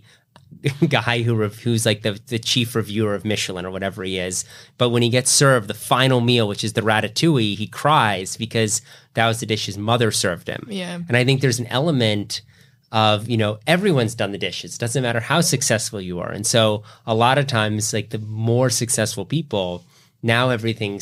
guy who rev- who's like the, the chief reviewer of Michelin or whatever he is. But when he gets served the final meal, which is the ratatouille, he cries because that was the dish his mother served him. Yeah. And I think there's an element of, you know, everyone's done the dishes. Doesn't matter how successful you are. And so a lot of times, like the more successful people, now everything's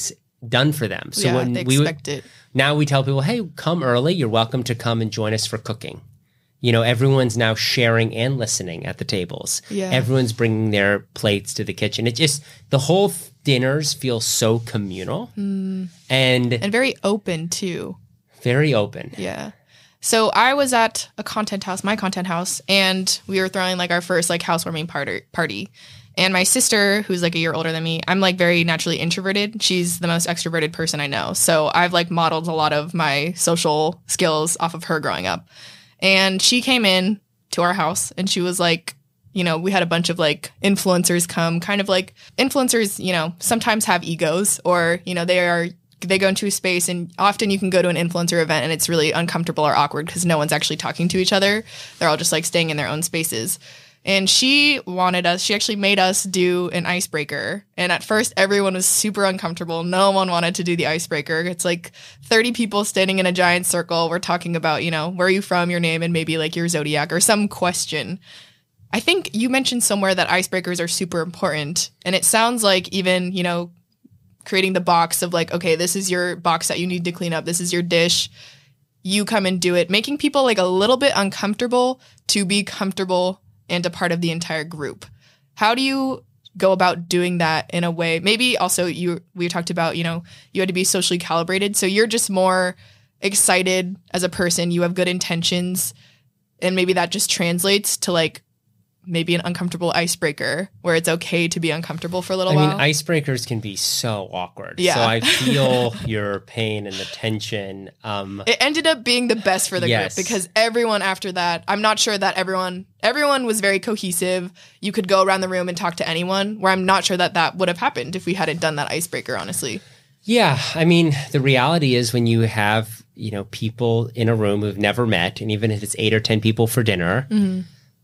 done for them. So yeah, when they we would, expect it. now we tell people, hey, come early. You're welcome to come and join us for cooking. You know, everyone's now sharing and listening at the tables. Yeah. Everyone's bringing their plates to the kitchen. It just, the whole dinners feel so communal mm. and, and very open too. Very open. Yeah. So I was at a content house, my content house, and we were throwing like our first like housewarming party party. And my sister, who's like a year older than me, I'm like very naturally introverted. She's the most extroverted person I know. So I've like modeled a lot of my social skills off of her growing up. And she came in to our house and she was like, you know, we had a bunch of like influencers come, kind of like influencers, you know, sometimes have egos or, you know, they are, they go into a space and often you can go to an influencer event and it's really uncomfortable or awkward because no one's actually talking to each other. They're all just like staying in their own spaces. And she wanted us, she actually made us do an icebreaker. And at first, everyone was super uncomfortable. No one wanted to do the icebreaker. It's like thirty people standing in a giant circle. We're talking about, you know, where are you from, your name, and maybe like your zodiac or some question. I think you mentioned somewhere that icebreakers are super important. And it sounds like even, you know, creating the box of like, okay, this is your box that you need to clean up. This is your dish. You come and do it. Making people like a little bit uncomfortable to be comfortable and a part of the entire group. How do you go about doing that in a way? Maybe also you we talked about, you know, you had to be socially calibrated. So you're just more excited as a person. You have good intentions. And maybe that just translates to like maybe an uncomfortable icebreaker where it's okay to be uncomfortable for a little I while. mean, icebreakers can be so awkward. Yeah. So I feel your pain and the tension. Um, it ended up being the best for the yes. group because everyone after that, I'm not sure that everyone, everyone was very cohesive. You could go around the room and talk to anyone, where I'm not sure that that would have happened if we hadn't done that icebreaker, honestly. Yeah. I mean, the reality is when you have, you know, people in a room who've never met, and even if it's eight or ten people for dinner, mm-hmm.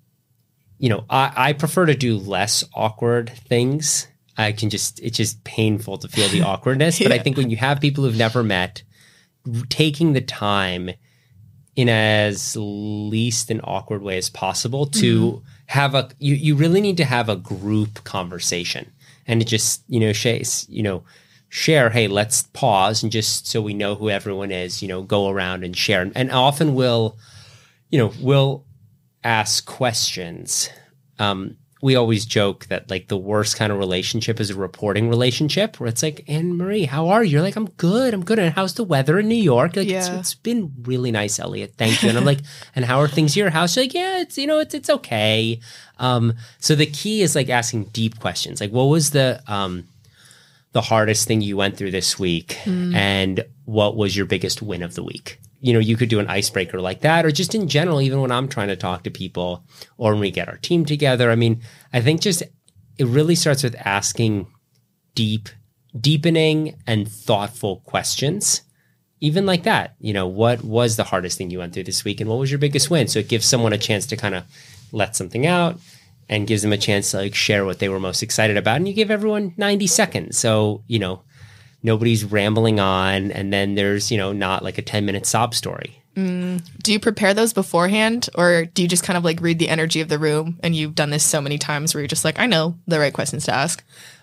you know, I, I prefer to do less awkward things. I can just, it's just painful to feel the awkwardness. yeah. But I think when you have people who've never met, taking the time in as least an awkward way as possible to mm-hmm. have a, you, you really need to have a group conversation and to just, you know, share, you know, share, hey, let's pause and just so we know who everyone is, you know, go around and share. And often we'll, you know, we'll, ask questions. Um, we always joke that like the worst kind of relationship is a reporting relationship where it's like, Anne Marie, how are you? You're like, I'm good. I'm good. And how's the weather in New York? Like, yeah. it's, it's been really nice, Elliot. Thank you. And I'm like, and how are things at your house? You're like, yeah, it's, you know, it's, it's okay. Um, so the key is like asking deep questions. Like what was the, um, the hardest thing you went through this week mm. and what was your biggest win of the week? You know, you could do an icebreaker like that, or just in general, even when I'm trying to talk to people or when we get our team together. I mean, I think just it really starts with asking deep, deepening and thoughtful questions. Even like that, you know, what was the hardest thing you went through this week and what was your biggest win? So it gives someone a chance to kind of let something out and gives them a chance to like share what they were most excited about. And you give everyone ninety seconds. So, you know, nobody's rambling on, and then there's, you know, not like a ten minute sob story. Mm. Do you prepare those beforehand, or do you just kind of like read the energy of the room? And you've done this so many times where you're just like, I know the right questions to ask.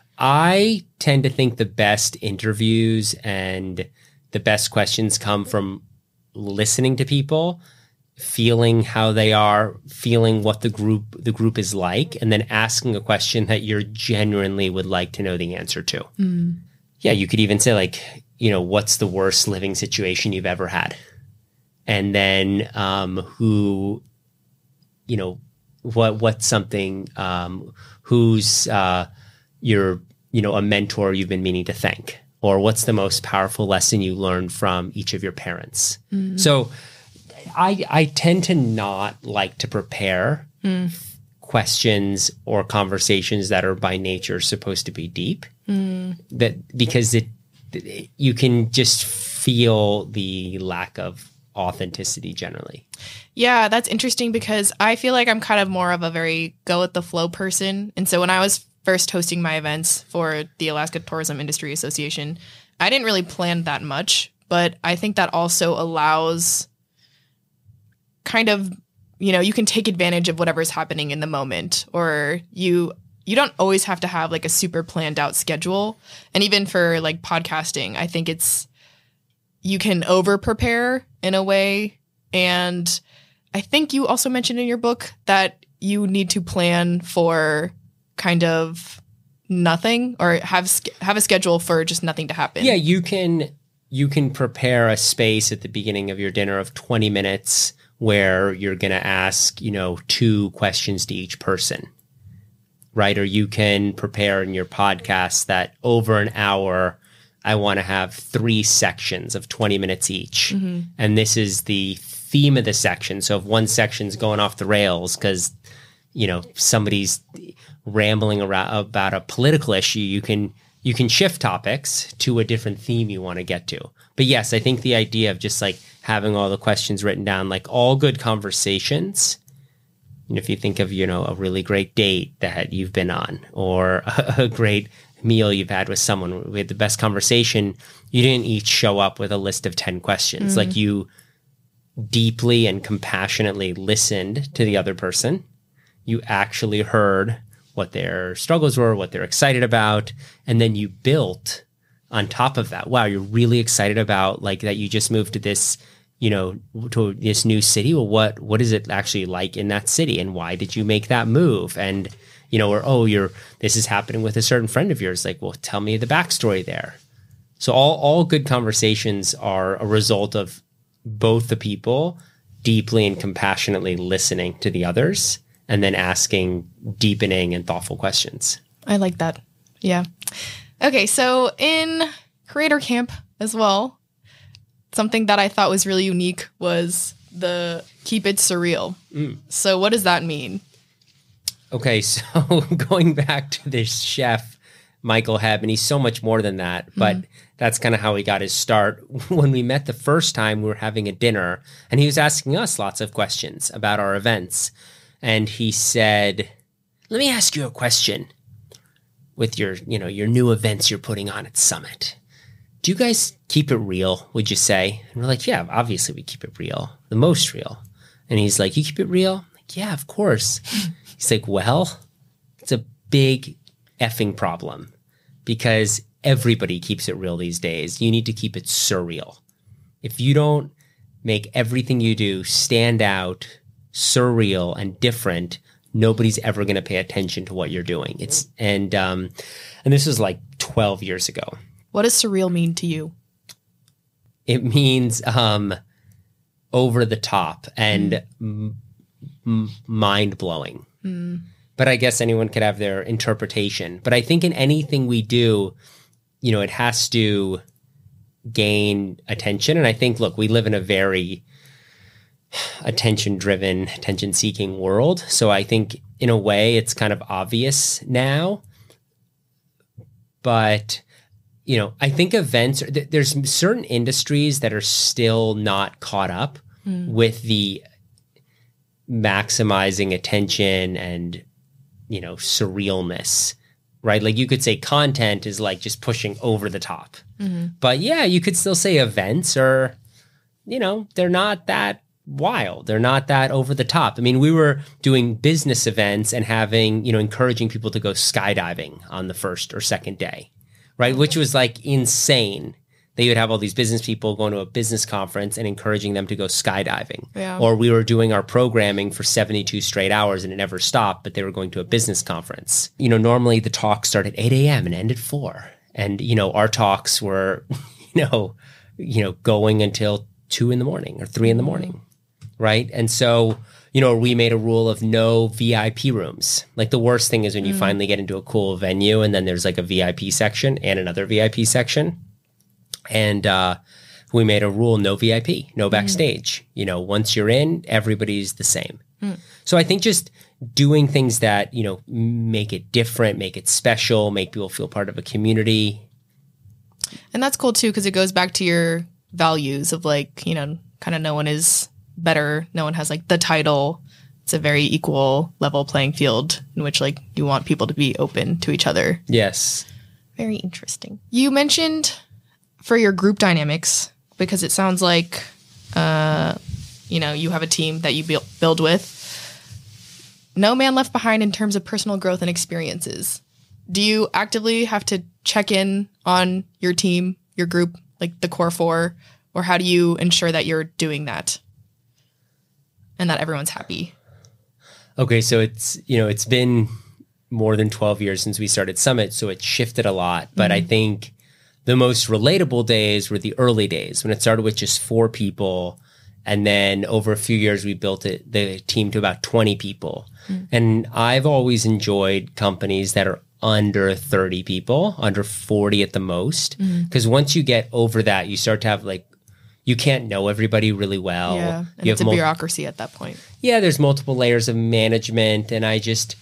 I tend to think the best interviews and the best questions come from listening to people, feeling how they are, feeling what the group the group is like, and then asking a question that you genuinely would like to know the answer to. Mm. Yeah, you could even say like, you know, what's the worst living situation you've ever had? And then um, who, you know, what what's something, um, who's uh, your, you know, a mentor you've been meaning to thank? Or what's the most powerful lesson you learned from each of your parents? Mm-hmm. So I, I tend to not like to prepare mm. questions or conversations that are by nature supposed to be deep. Mm. That because it, it you can just feel the lack of authenticity generally. Yeah, that's interesting because I feel like I'm kind of more of a very go with the flow person. And so when I was first hosting my events for the Alaska Tourism Industry Association, I didn't really plan that much, but I think that also allows kind of, you know, you can take advantage of whatever's happening in the moment, or you you don't always have to have like a super planned out schedule. And even for like podcasting, I think it's, you can over prepare in a way. And I think you also mentioned in your book that you need to plan for kind of nothing, or have have a schedule for just nothing to happen. Yeah, you can you can prepare a space at the beginning of your dinner of twenty minutes where you're going to ask, you know, two questions to each person, right? Or you can prepare in your podcast that over an hour, I want to have three sections of twenty minutes each. Mm-hmm. And this is the theme of the section. So if one section's going off the rails because, you know, somebody's rambling around about a political issue, you can you can shift topics to a different theme you want to get to. But yes, I think the idea of just like having all the questions written down, like all good conversations, you know, if you think of, you know, a really great date that you've been on, or a, a great meal you've had with someone, we had the best conversation, you didn't each show up with a list of ten questions. Mm. Like you deeply and compassionately listened to the other person. You actually heard what their struggles were, what they're excited about, and then you built on top of that. Wow, you're really excited about like that you just moved to this, you know, to this new city. Well, what what is it actually like in that city, and why did you make that move? And you know, or oh, you're this is happening with a certain friend of yours. Like, well, tell me the backstory there. So all all good conversations are a result of both the people deeply and compassionately listening to the others, and then asking deepening and thoughtful questions. I like that. Yeah. Okay, so in Creator Camp as well, something that I thought was really unique was the keep it surreal. Mm. So what does that mean? Okay, so going back to this chef, Michael Hebb, and he's so much more than that, but mm-hmm. that's kind of how he got his start. When we met the first time, we were having a dinner, and he was asking us lots of questions about our events. And he said, let me ask you a question with your, you know, your new events you're putting on at Summit. Do you guys keep it real, would you say? And we're like, yeah, obviously we keep it real, the most real. And he's like, you keep it real? I'm like, yeah, of course. He's like, well, it's a big effing problem because everybody keeps it real these days. You need to keep it surreal. If you don't make everything you do stand out, surreal and different, nobody's ever going to pay attention to what you're doing. It's and um, and this was like twelve years ago. What does surreal mean to you? It means um, over the top and mm. m- m- mind blowing. Mm. But I guess anyone could have their interpretation. But I think in anything we do, you know, it has to gain attention. And I think, look, we live in a very attention-driven, attention-seeking world. So I think in a way it's kind of obvious now. But, you know, I think events, there's certain industries that are still not caught up mm. with the maximizing attention and, you know, surrealness, right? Like you could say content is like just pushing over the top. Mm-hmm. But yeah, you could still say events are, you know, they're not that wild. They're not that over the top. I mean, we were doing business events and having, you know, encouraging people to go skydiving on the first or second day, right? Which was like insane. They would have all these business people going to a business conference and encouraging them to go skydiving. Yeah. Or we were doing our programming for seventy-two straight hours and it never stopped, but they were going to a business conference. You know, normally the talks start at eight a.m. and end at four. And, you know, our talks were, you know, you know, going until two in the morning or three in the morning. Right. And so, you know, we made a rule of no V I P rooms. Like the worst thing is when you mm. finally get into a cool venue and then there's like a V I P section and another V I P section. And uh, we made a rule, no V I P, no backstage. Mm. You know, once you're in, everybody's the same. Mm. So I think just doing things that, you know, make it different, make it special, make people feel part of a community. And that's cool too, because it goes back to your values of like, you know, kind of no one is better. No one has like the title. It's a very equal level playing field in which like you want people to be open to each other. Yes. Very interesting. You mentioned for your group dynamics, because it sounds like, uh, you know, you have a team that you build, build with. no man left behind in terms of personal growth and experiences. Do you actively have to check in on your team, your group, like the core four, or how do you ensure that you're doing that and that everyone's happy? Okay, so it's, you know, it's been more than twelve years since we started Summit, so it shifted a lot. But mm-hmm. I think the most relatable days were the early days when it started with just four people. And then over a few years, we built it, the team to about twenty people. Mm-hmm. And I've always enjoyed companies that are under thirty people, under forty at the most. Because mm-hmm. once you get over that, you start to have like, you can't know everybody really well. Yeah, and you it's a mul- bureaucracy at that point. Yeah, there's multiple layers of management. And I just,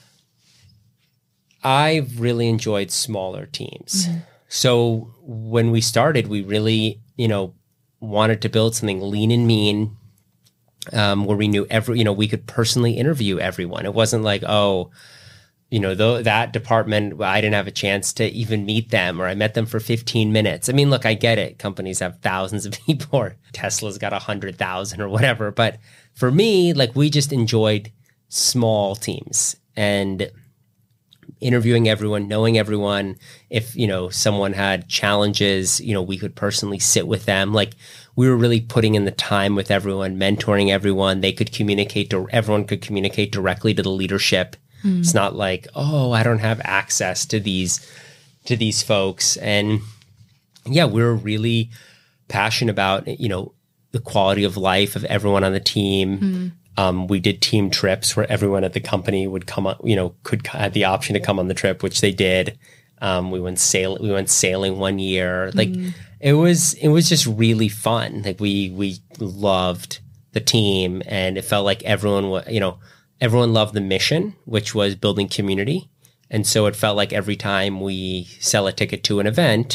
I've really enjoyed smaller teams. Mm-hmm. So when we started, we really, you know, wanted to build something lean and mean, um, where we knew every, you know, we could personally interview everyone. It wasn't like, oh, you know, though that department, I didn't have a chance to even meet them, or I met them for fifteen minutes. I mean, look, I get it. Companies have thousands of people, or Tesla's got a hundred thousand or whatever. But for me, like, we just enjoyed small teams and interviewing everyone, knowing everyone. If, you know, someone had challenges, you know, we could personally sit with them. Like, we were really putting in the time with everyone, mentoring everyone. They could communicate to, everyone could communicate directly to the leadership. Mm. It's not like, oh, I don't have access to these, to these folks. And yeah, we were really passionate about, you know, the quality of life of everyone on the team. Mm. Um, we did team trips where everyone at the company would come on, you know, could have the option to come on the trip, which they did. Um, we went sail, we went sailing one year. Like mm. it was, it was just really fun. Like we, we loved the team, and it felt like everyone was, you know, everyone loved the mission, which was building community. And so it felt like every time we sell a ticket to an event,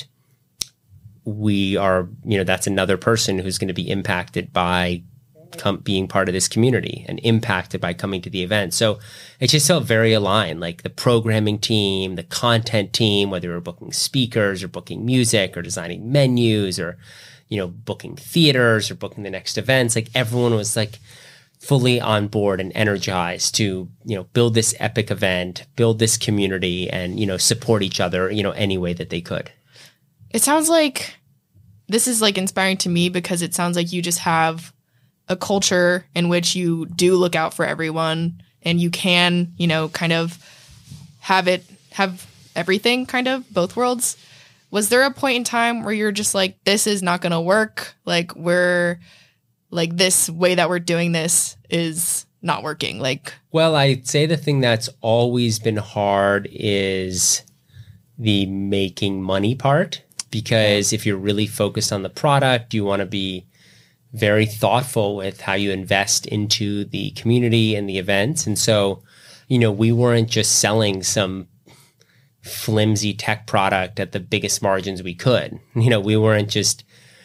we are, you know, that's another person who's going to be impacted by com- being part of this community and impacted by coming to the event. So it just felt very aligned, like the programming team, the content team, whether we're booking speakers or booking music or designing menus or, you know, booking theaters or booking the next events. Like everyone was like fully on board and energized to, you know, build this epic event, build this community, and, you know, support each other, you know, any way that they could. It sounds like this is like inspiring to me because it sounds like you just have a culture in which you do look out for everyone and you can, you know, kind of have it, have everything kind of both worlds. Was there a point in time where you're just like, this is not going to work? Like we're like this way that we're doing this is not working. Like, well, I'd say the thing that's always been hard is the making money part, because if you're really focused on the product, you want to be very thoughtful with how you invest into the community and the events. And so, you know, we weren't just selling some flimsy tech product at the biggest margins we could. You know, we weren't just,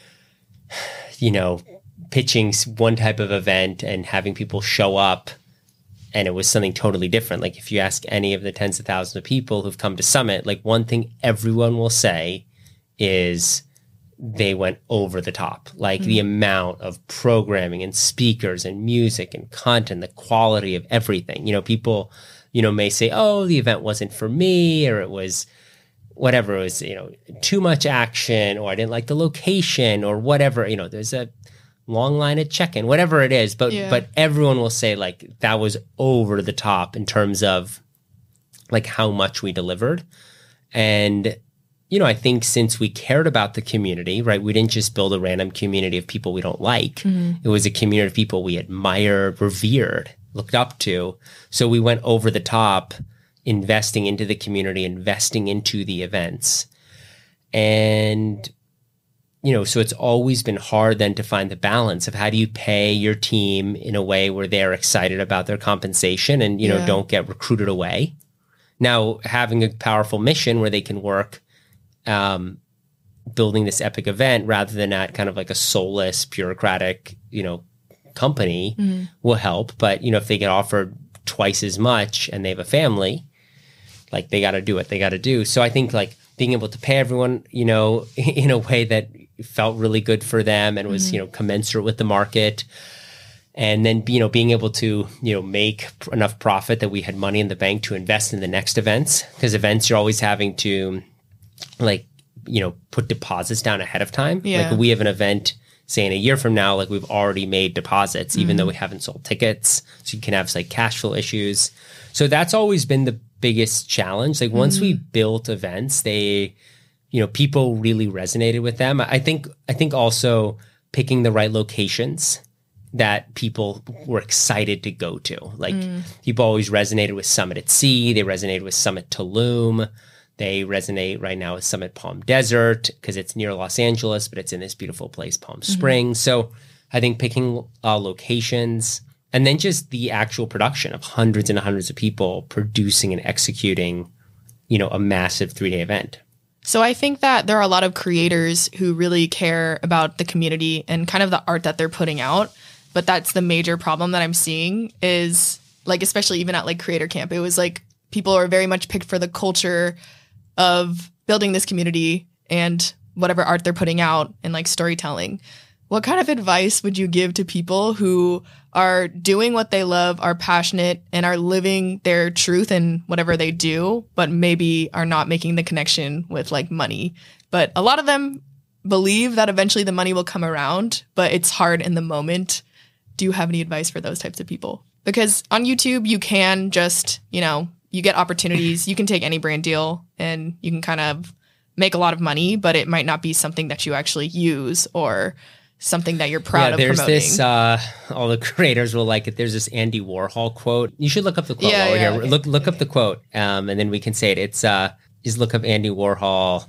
you know, pitching one type of event and having people show up and it was something totally different. Like if you ask any of the tens of thousands of people who've come to Summit, like one thing everyone will say is they went over the top. Like mm-hmm. the amount of programming and speakers and music and content, the quality of everything. You know, people, you know, may say, oh, the event wasn't for me, or it was whatever, it was, you know, too much action, or I didn't like the location, or whatever. You know, there's a long line at check-in, whatever it is. But yeah. but everyone will say like that was over the top in terms of like how much we delivered. And you know, I think since we cared about the community, right, we didn't just build a random community of people we don't like. Mm-hmm. It was a community of people we admired, revered, looked up to. So we went over the top, investing into the community, investing into the events. And, you know, so it's always been hard then to find the balance of how do you pay your team in a way where they're excited about their compensation and, you know, yeah. don't get recruited away. Now, having a powerful mission where they can work Um, building this epic event rather than at kind of like a soulless, bureaucratic, you know, company mm-hmm. will help. But, you know, if they get offered twice as much and they have a family, like they got to do what they got to do. So I think like being able to pay everyone, you know, in a way that felt really good for them and was, mm-hmm. you know, commensurate with the market. And then, you know, being able to, you know, make enough profit that we had money in the bank to invest in the next events, because events you're always having to like, you know, put deposits down ahead of time. Yeah. Like we have an event, say in a year from now, like we've already made deposits, even Mm-hmm. though we haven't sold tickets. So you can have like cash flow issues. So that's always been the biggest challenge. Like once Mm-hmm. we built events, they, you know, people really resonated with them. I think, I think also picking the right locations that people were excited to go to. Like Mm. people always resonated with Summit at Sea. They resonated with Summit Tulum. They resonate right now with Summit Palm Desert because it's near Los Angeles, but it's in this beautiful place, Palm Springs. So I think picking uh, locations and then just the actual production of hundreds and hundreds of people producing and executing, you know, a massive three-day event. So I think that there are a lot of creators who really care about the community and kind of the art that they're putting out. But that's the major problem that I'm seeing is like, especially even at like Creator Camp, it was like people are very much picked for the culture of building this community and whatever art they're putting out and like storytelling. What kind of advice would you give to people who are doing what they love, are passionate, and are living their truth in whatever they do, but maybe are not making the connection with like money? But a lot of them believe that eventually the money will come around, but it's hard in the moment. Do you have any advice for those types of people? Because on YouTube, you can just, you know, you get opportunities. You can take any brand deal and you can kind of make a lot of money, but it might not be something that you actually use or something that you're proud yeah, of there's promoting. this, uh, all the creators will like it. There's this Andy Warhol quote. You should look up the quote Yeah, while we're yeah, here. okay. Look, look up the quote, um, and then we can say it. It's, uh, just look up Andy Warhol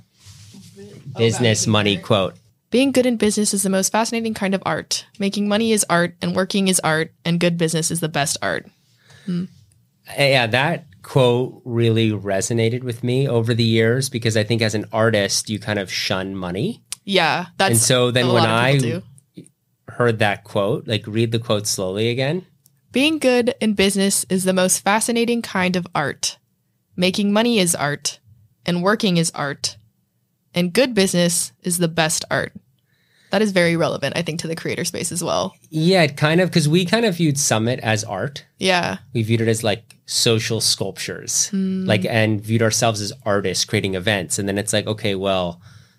business money quote. Being good in business is the most fascinating kind of art. Making money is art, and working is art, and good business is the best art. Yeah, that quote really resonated with me over the years because I think as an artist, you kind of shun money. Yeah, that's And so then a when lot of I people do. heard that quote, like read the quote slowly again. Being good in business is the most fascinating kind of art. Making money is art, and working is art, and good business is the best art. That is very relevant, I think, to the creator space as well. Yeah, it kind of, because we kind of viewed Summit as art. Yeah. We viewed it as like social sculptures, like, and viewed ourselves as artists creating events. And then it's like, okay, well,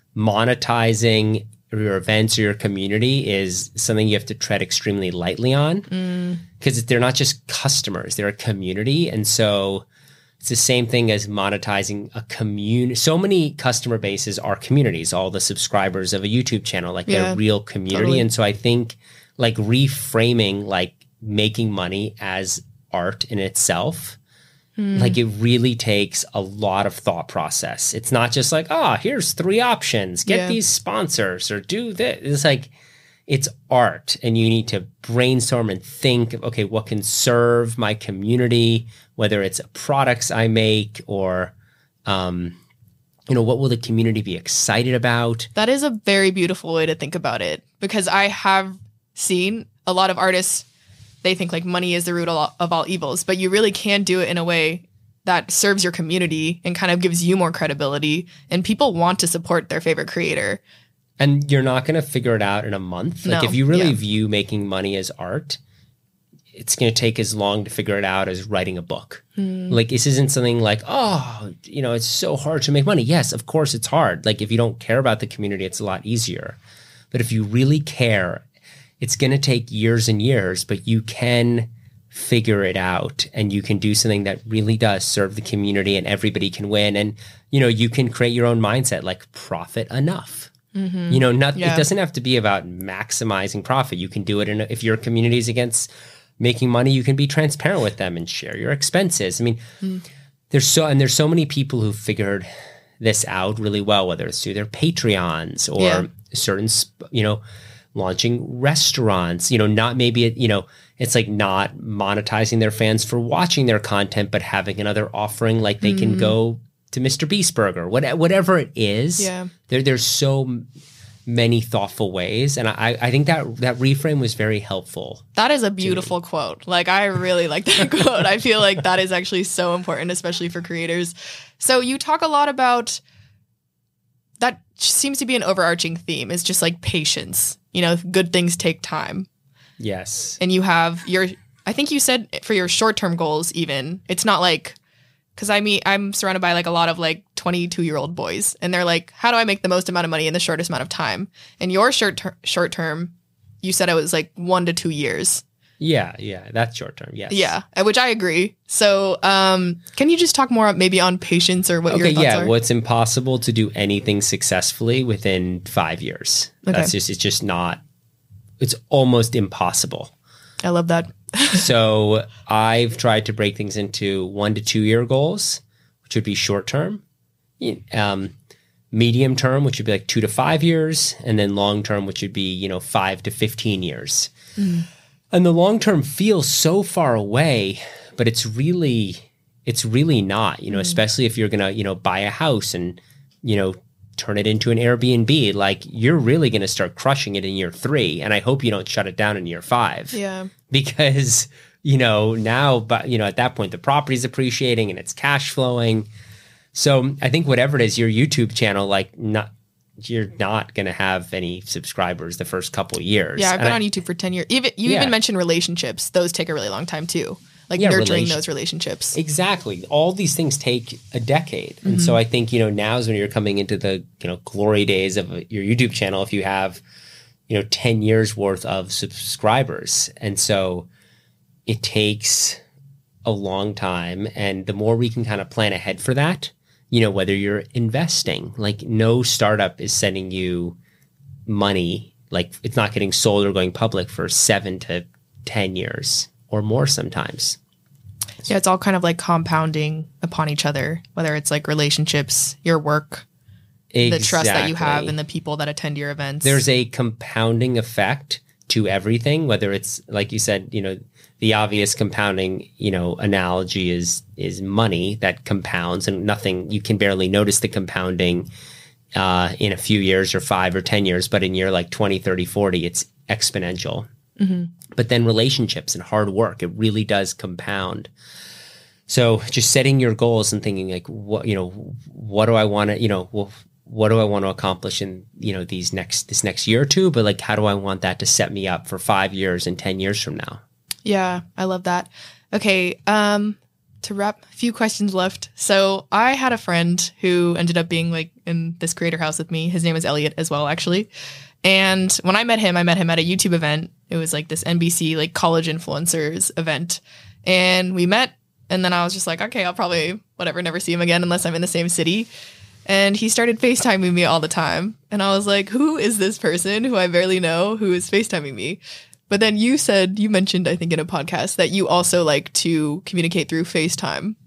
monetizing your events or your community is something you have to tread extremely lightly on because they're not just customers, they're a community. And so it's the same thing as monetizing a community. So many customer bases are communities, all the subscribers of a YouTube channel, like Yeah, they're real community. totally. And so I think like reframing, like making money as art in itself, like it really takes a lot of thought process. It's not just like, oh, here's three options, get Yeah. these sponsors or do this. It's like, it's art and you need to brainstorm and think of, okay, what can serve my community, whether it's products I make or, um, you know, what will the community be excited about? That is a very beautiful way to think about it because I have seen a lot of artists, they think like money is the root of all, of all evils, but you really can do it in a way that serves your community and kind of gives you more credibility. And people want to support their favorite creator. And you're not going to figure it out in a month. Like No, if you really yeah. view making money as art, it's going to take as long to figure it out as writing a book. Hmm. Like this isn't something like, oh, you know, it's so hard to make money. Yes, of course it's hard. Like if you don't care about the community, it's a lot easier. But if you really care, it's going to take years and years, but you can figure it out and you can do something that really does serve the community and everybody can win. And, you know, you can create your own mindset, like profit enough. You know, not, Yeah. it doesn't have to be about maximizing profit. You can do it in a, if your community is against making money, you can be transparent with them and share your expenses. I mean, there's so, and there's so many people who figured this out really well, whether it's through their Patreons or Yeah. certain, sp- you know, launching restaurants, you know, not maybe, it, you know, it's like not monetizing their fans for watching their content, but having another offering, like they can go to Mister Beast Burger, what, whatever it is. Yeah. There, there's so many thoughtful ways. And I, I think that that reframe was very helpful. That is a beautiful quote. Like, I really like that quote. I feel like that is actually so important, especially for creators. So you talk a lot about, that seems to be an overarching theme, is just like patience. You know, good things take time. Yes. and you have your, I think you said for your short-term goals even, it's not like, because I mean, I'm surrounded by like a lot of like twenty-two-year-old boys, and they're like, how do I make the most amount of money in the shortest amount of time? And your short ter- short term, you said it was like one to two years. Yeah, yeah, that's short term. Yes. Yeah, uh, which I agree. So, um, can you just talk more maybe on patience or what Okay, your thoughts yeah. are? Well, it's impossible to do anything successfully within five years. Okay. That's just it's just not. It's almost impossible. I love that. So I've tried to break things into one to two year goals, which would be short term, um, medium term, which would be like two to five years, and then long term, which would be you know five to fifteen years. Mm. And the long term feels so far away, but it's really it's really not. You know, mm. especially if you're gonna you know buy a house and you know turn it into an Airbnb. Like you're really gonna start crushing it in year three, and I hope you don't shut it down in year five. Yeah. Because, you know, now, but, you know, at that point, the property's appreciating and it's cash flowing. So I think whatever it is, your YouTube channel, like, not, you're not going to have any subscribers the first couple of years. Yeah, I've been and on I, YouTube for ten years. Even You yeah. even mentioned relationships. Those take a really long time, too. Like yeah, nurturing relation- those relationships. Exactly. All these things take a decade. And Mm-hmm. so I think, you know, now is when you're coming into the, you know, glory days of your YouTube channel. If you have, you know, ten years worth of subscribers. And so it takes a long time. And the more we can kind of plan ahead for that, you know, whether you're investing, like no startup is sending you money, like it's not getting sold or going public for seven to ten years or more sometimes. Yeah, it's all kind of like compounding upon each other, whether it's like relationships, your work, Exactly. the trust that you have in the people that attend your events. There's a compounding effect to everything, whether it's like you said, you know, the obvious compounding, you know, analogy is is money that compounds, and nothing, you can barely notice the compounding uh, in a few years or five or ten years, but in year like twenty, thirty, forty, it's exponential. Mm-hmm. But then relationships and hard work, it really does compound. So just setting your goals and thinking like, what, you know, what do I want to, you know, well, what do I want to accomplish in, you know, these next, this next year or two, but like, how do I want that to set me up for five years and ten years from now? Yeah, I love that. Okay. Um, to wrap, a few questions left. So I had a friend who ended up being like in this creator house with me. His name is Elliot as well, actually. And when I met him, I met him at a YouTube event. It was like this N B C, like college influencers event. And we met, and then I was just like, okay, I'll probably, whatever, never see him again unless I'm in the same city. And he started FaceTiming me all the time. And I was like, who is this person who I barely know who is FaceTiming me? But then you said, you mentioned, I think in a podcast, that you also like to communicate through FaceTime.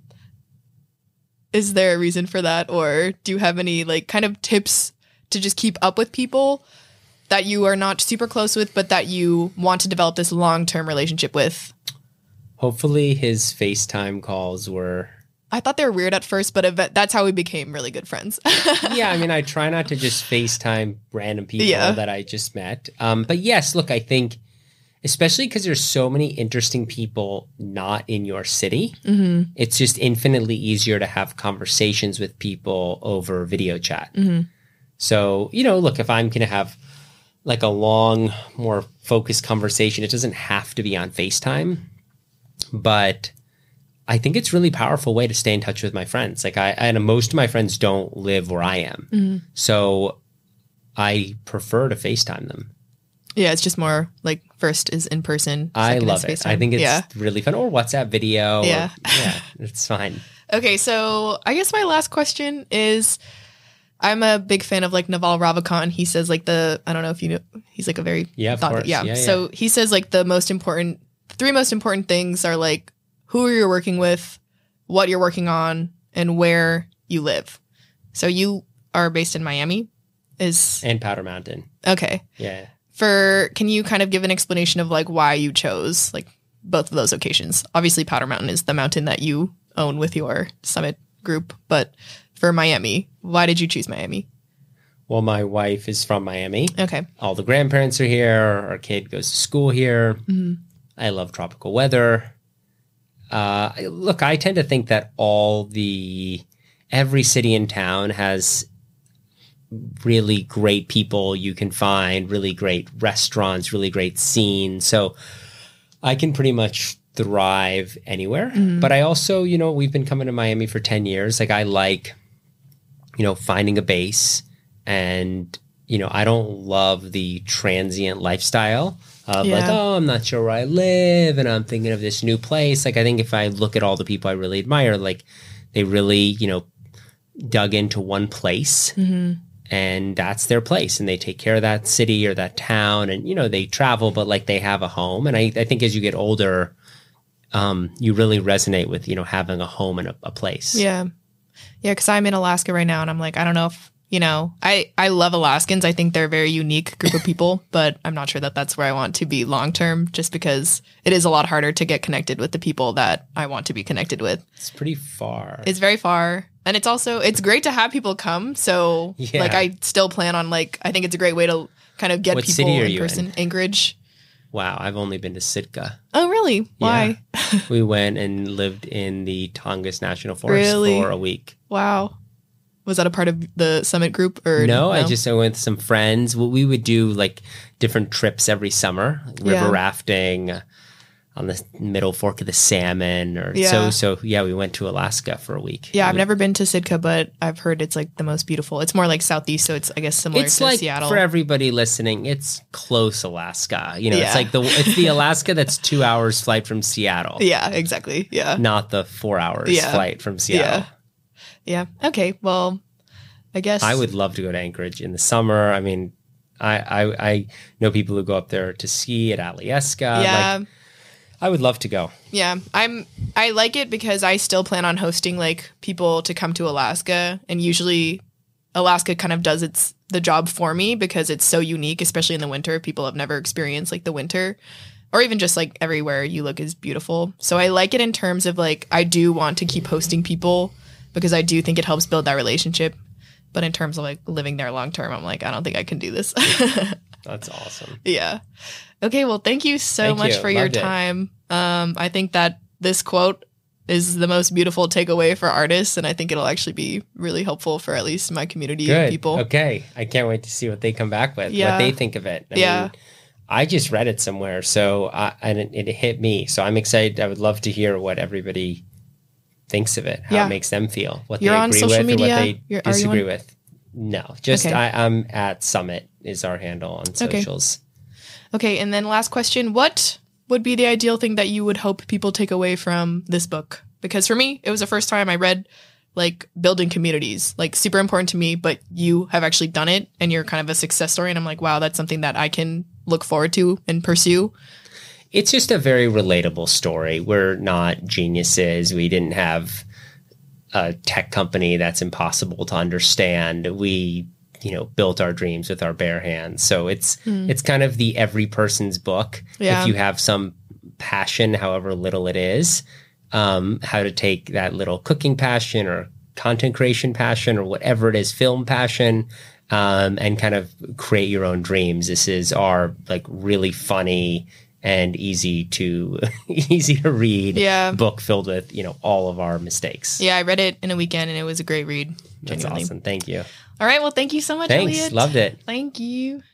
Is there a reason for that? Or do you have any like kind of tips to just keep up with people that you are not super close with, but that you want to develop this long-term relationship with? Hopefully his FaceTime calls were... I thought they were weird at first, but ev- that's how we became really good friends. Yeah, I mean, I try not to just FaceTime random people Yeah. that I just met. Um, but yes, look, I think, especially because there's so many interesting people not in your city, mm-hmm. it's just infinitely easier to have conversations with people over video chat. Mm-hmm. So, you know, look, if I'm going to have like a long, more focused conversation, it doesn't have to be on FaceTime, but I think it's a really powerful way to stay in touch with my friends. Like I, and most of my friends don't live where I am. Mm-hmm. So I prefer to FaceTime them. Yeah, it's just more like first is in person. I love it. FaceTime. I think it's yeah. really fun. Or WhatsApp video. Yeah. Or, yeah, it's fine. Okay, so I guess my last question is, I'm a big fan of like Naval Ravikant. He says like the, I don't know if you know, he's like a very, yeah, of thought, course. Yeah. yeah. So yeah. he says like the most important, three most important things are like who you're working with, what you're working on, and where you live. So you are based in Miami, is and Powder Mountain. Okay. Yeah. For can you kind of give an explanation of like why you chose like both of those locations? Obviously, Powder Mountain is the mountain that you own with your Summit group, but for Miami, why did you choose Miami? Well, my wife is from Miami. Okay. All the grandparents are here. Our kid goes to school here. Mm-hmm. I love tropical weather. Uh, look, I tend to think that all the, every city and town has really great people you can find, really great restaurants, really great scenes. So I can pretty much thrive anywhere. Mm-hmm. But I also, you know, we've been coming to Miami for ten years. Like I like, you know, finding a base, and, you know, I don't love the transient lifestyle of yeah. like, oh, I'm not sure where I live and I'm thinking of this new place. Like, I think if I look at all the people I really admire, like they really, you know, dug into one place. Mm-hmm. And that's their place, and they take care of that city or that town, and, you know, they travel, but like they have a home. And I, I think as you get older, um, you really resonate with, you know, having a home and a, a place. Yeah. Yeah. Cause I'm in Alaska right now, and I'm like, I don't know if, you know, I, I love Alaskans. I think they're a very unique group of people, but I'm not sure that that's where I want to be long term, just because it is a lot harder to get connected with the people that I want to be connected with. It's pretty far. It's very far. And it's also, it's great to have people come. So yeah. like I still plan on, like, I think it's a great way to kind of get what people city are in you person. In? Anchorage. Wow. I've only been to Sitka. Oh, really? Why? Yeah. We went and lived in the Tongass National Forest really? for a week. Wow. Was that a part of the summit group or no? no? I just I went with some friends. Well, we would do like different trips every summer, like river yeah. rafting on the middle fork of the Salmon, or yeah. so. So yeah, we went to Alaska for a week. Yeah, I've we, never been to Sitka, but I've heard it's like the most beautiful. It's more like southeast, so it's I guess similar it's to like, Seattle. For everybody listening, it's close Alaska. You know, yeah. it's like the it's the Alaska that's two hours flight from Seattle. Yeah, exactly. Yeah, not the four hours yeah. flight from Seattle. Yeah. Yeah. Okay. Well, I guess I would love to go to Anchorage in the summer. I mean, I I, I know people who go up there to ski at Alyeska. Yeah. Like, I would love to go. Yeah. I'm I like it because I still plan on hosting like people to come to Alaska, and usually Alaska kind of does its the job for me because it's so unique, especially in the winter. People have never experienced like the winter, or even just like everywhere you look is beautiful. So I like it in terms of like I do want to keep hosting people because I do think it helps build that relationship. But in terms of like living there long term, I'm like, I don't think I can do this. That's awesome. Yeah. Okay. Well, thank you so thank much you. for Loved your time. Um, I think that this quote is the most beautiful takeaway for artists, and I think it'll actually be really helpful for at least my community Good. of people. Okay. I can't wait to see what they come back with, yeah. what they think of it. I yeah. mean, I just read it somewhere, so I, and it, it hit me. So I'm excited. I would love to hear what everybody thinks of it, how yeah. it makes them feel, what You're they on agree social with media? or what they You're, disagree on? with. No, just okay. I, I'm at Summit is our handle on socials. Okay. okay, and then last question. What would be the ideal thing that you would hope people take away from this book? Because for me, it was the first time I read like building communities, like super important to me, but you have actually done it and you're kind of a success story. And I'm like, wow, that's something that I can look forward to and pursue. It's just a very relatable story. We're not geniuses. We didn't have a tech company that's impossible to understand. We, you know, built our dreams with our bare hands. So it's mm. it's kind of the every person's book. Yeah. If you have some passion, however little it is, um, how to take that little cooking passion or content creation passion or whatever it is, film passion, um, and kind of create your own dreams. This is our like really funny and easy to easy to read yeah. book filled with, you know, all of our mistakes. Yeah, I read it in a weekend and it was a great read. That's genuinely. awesome. Thank you. All right. Well, thank you so much, Thanks. Elliot. Loved it. Thank you.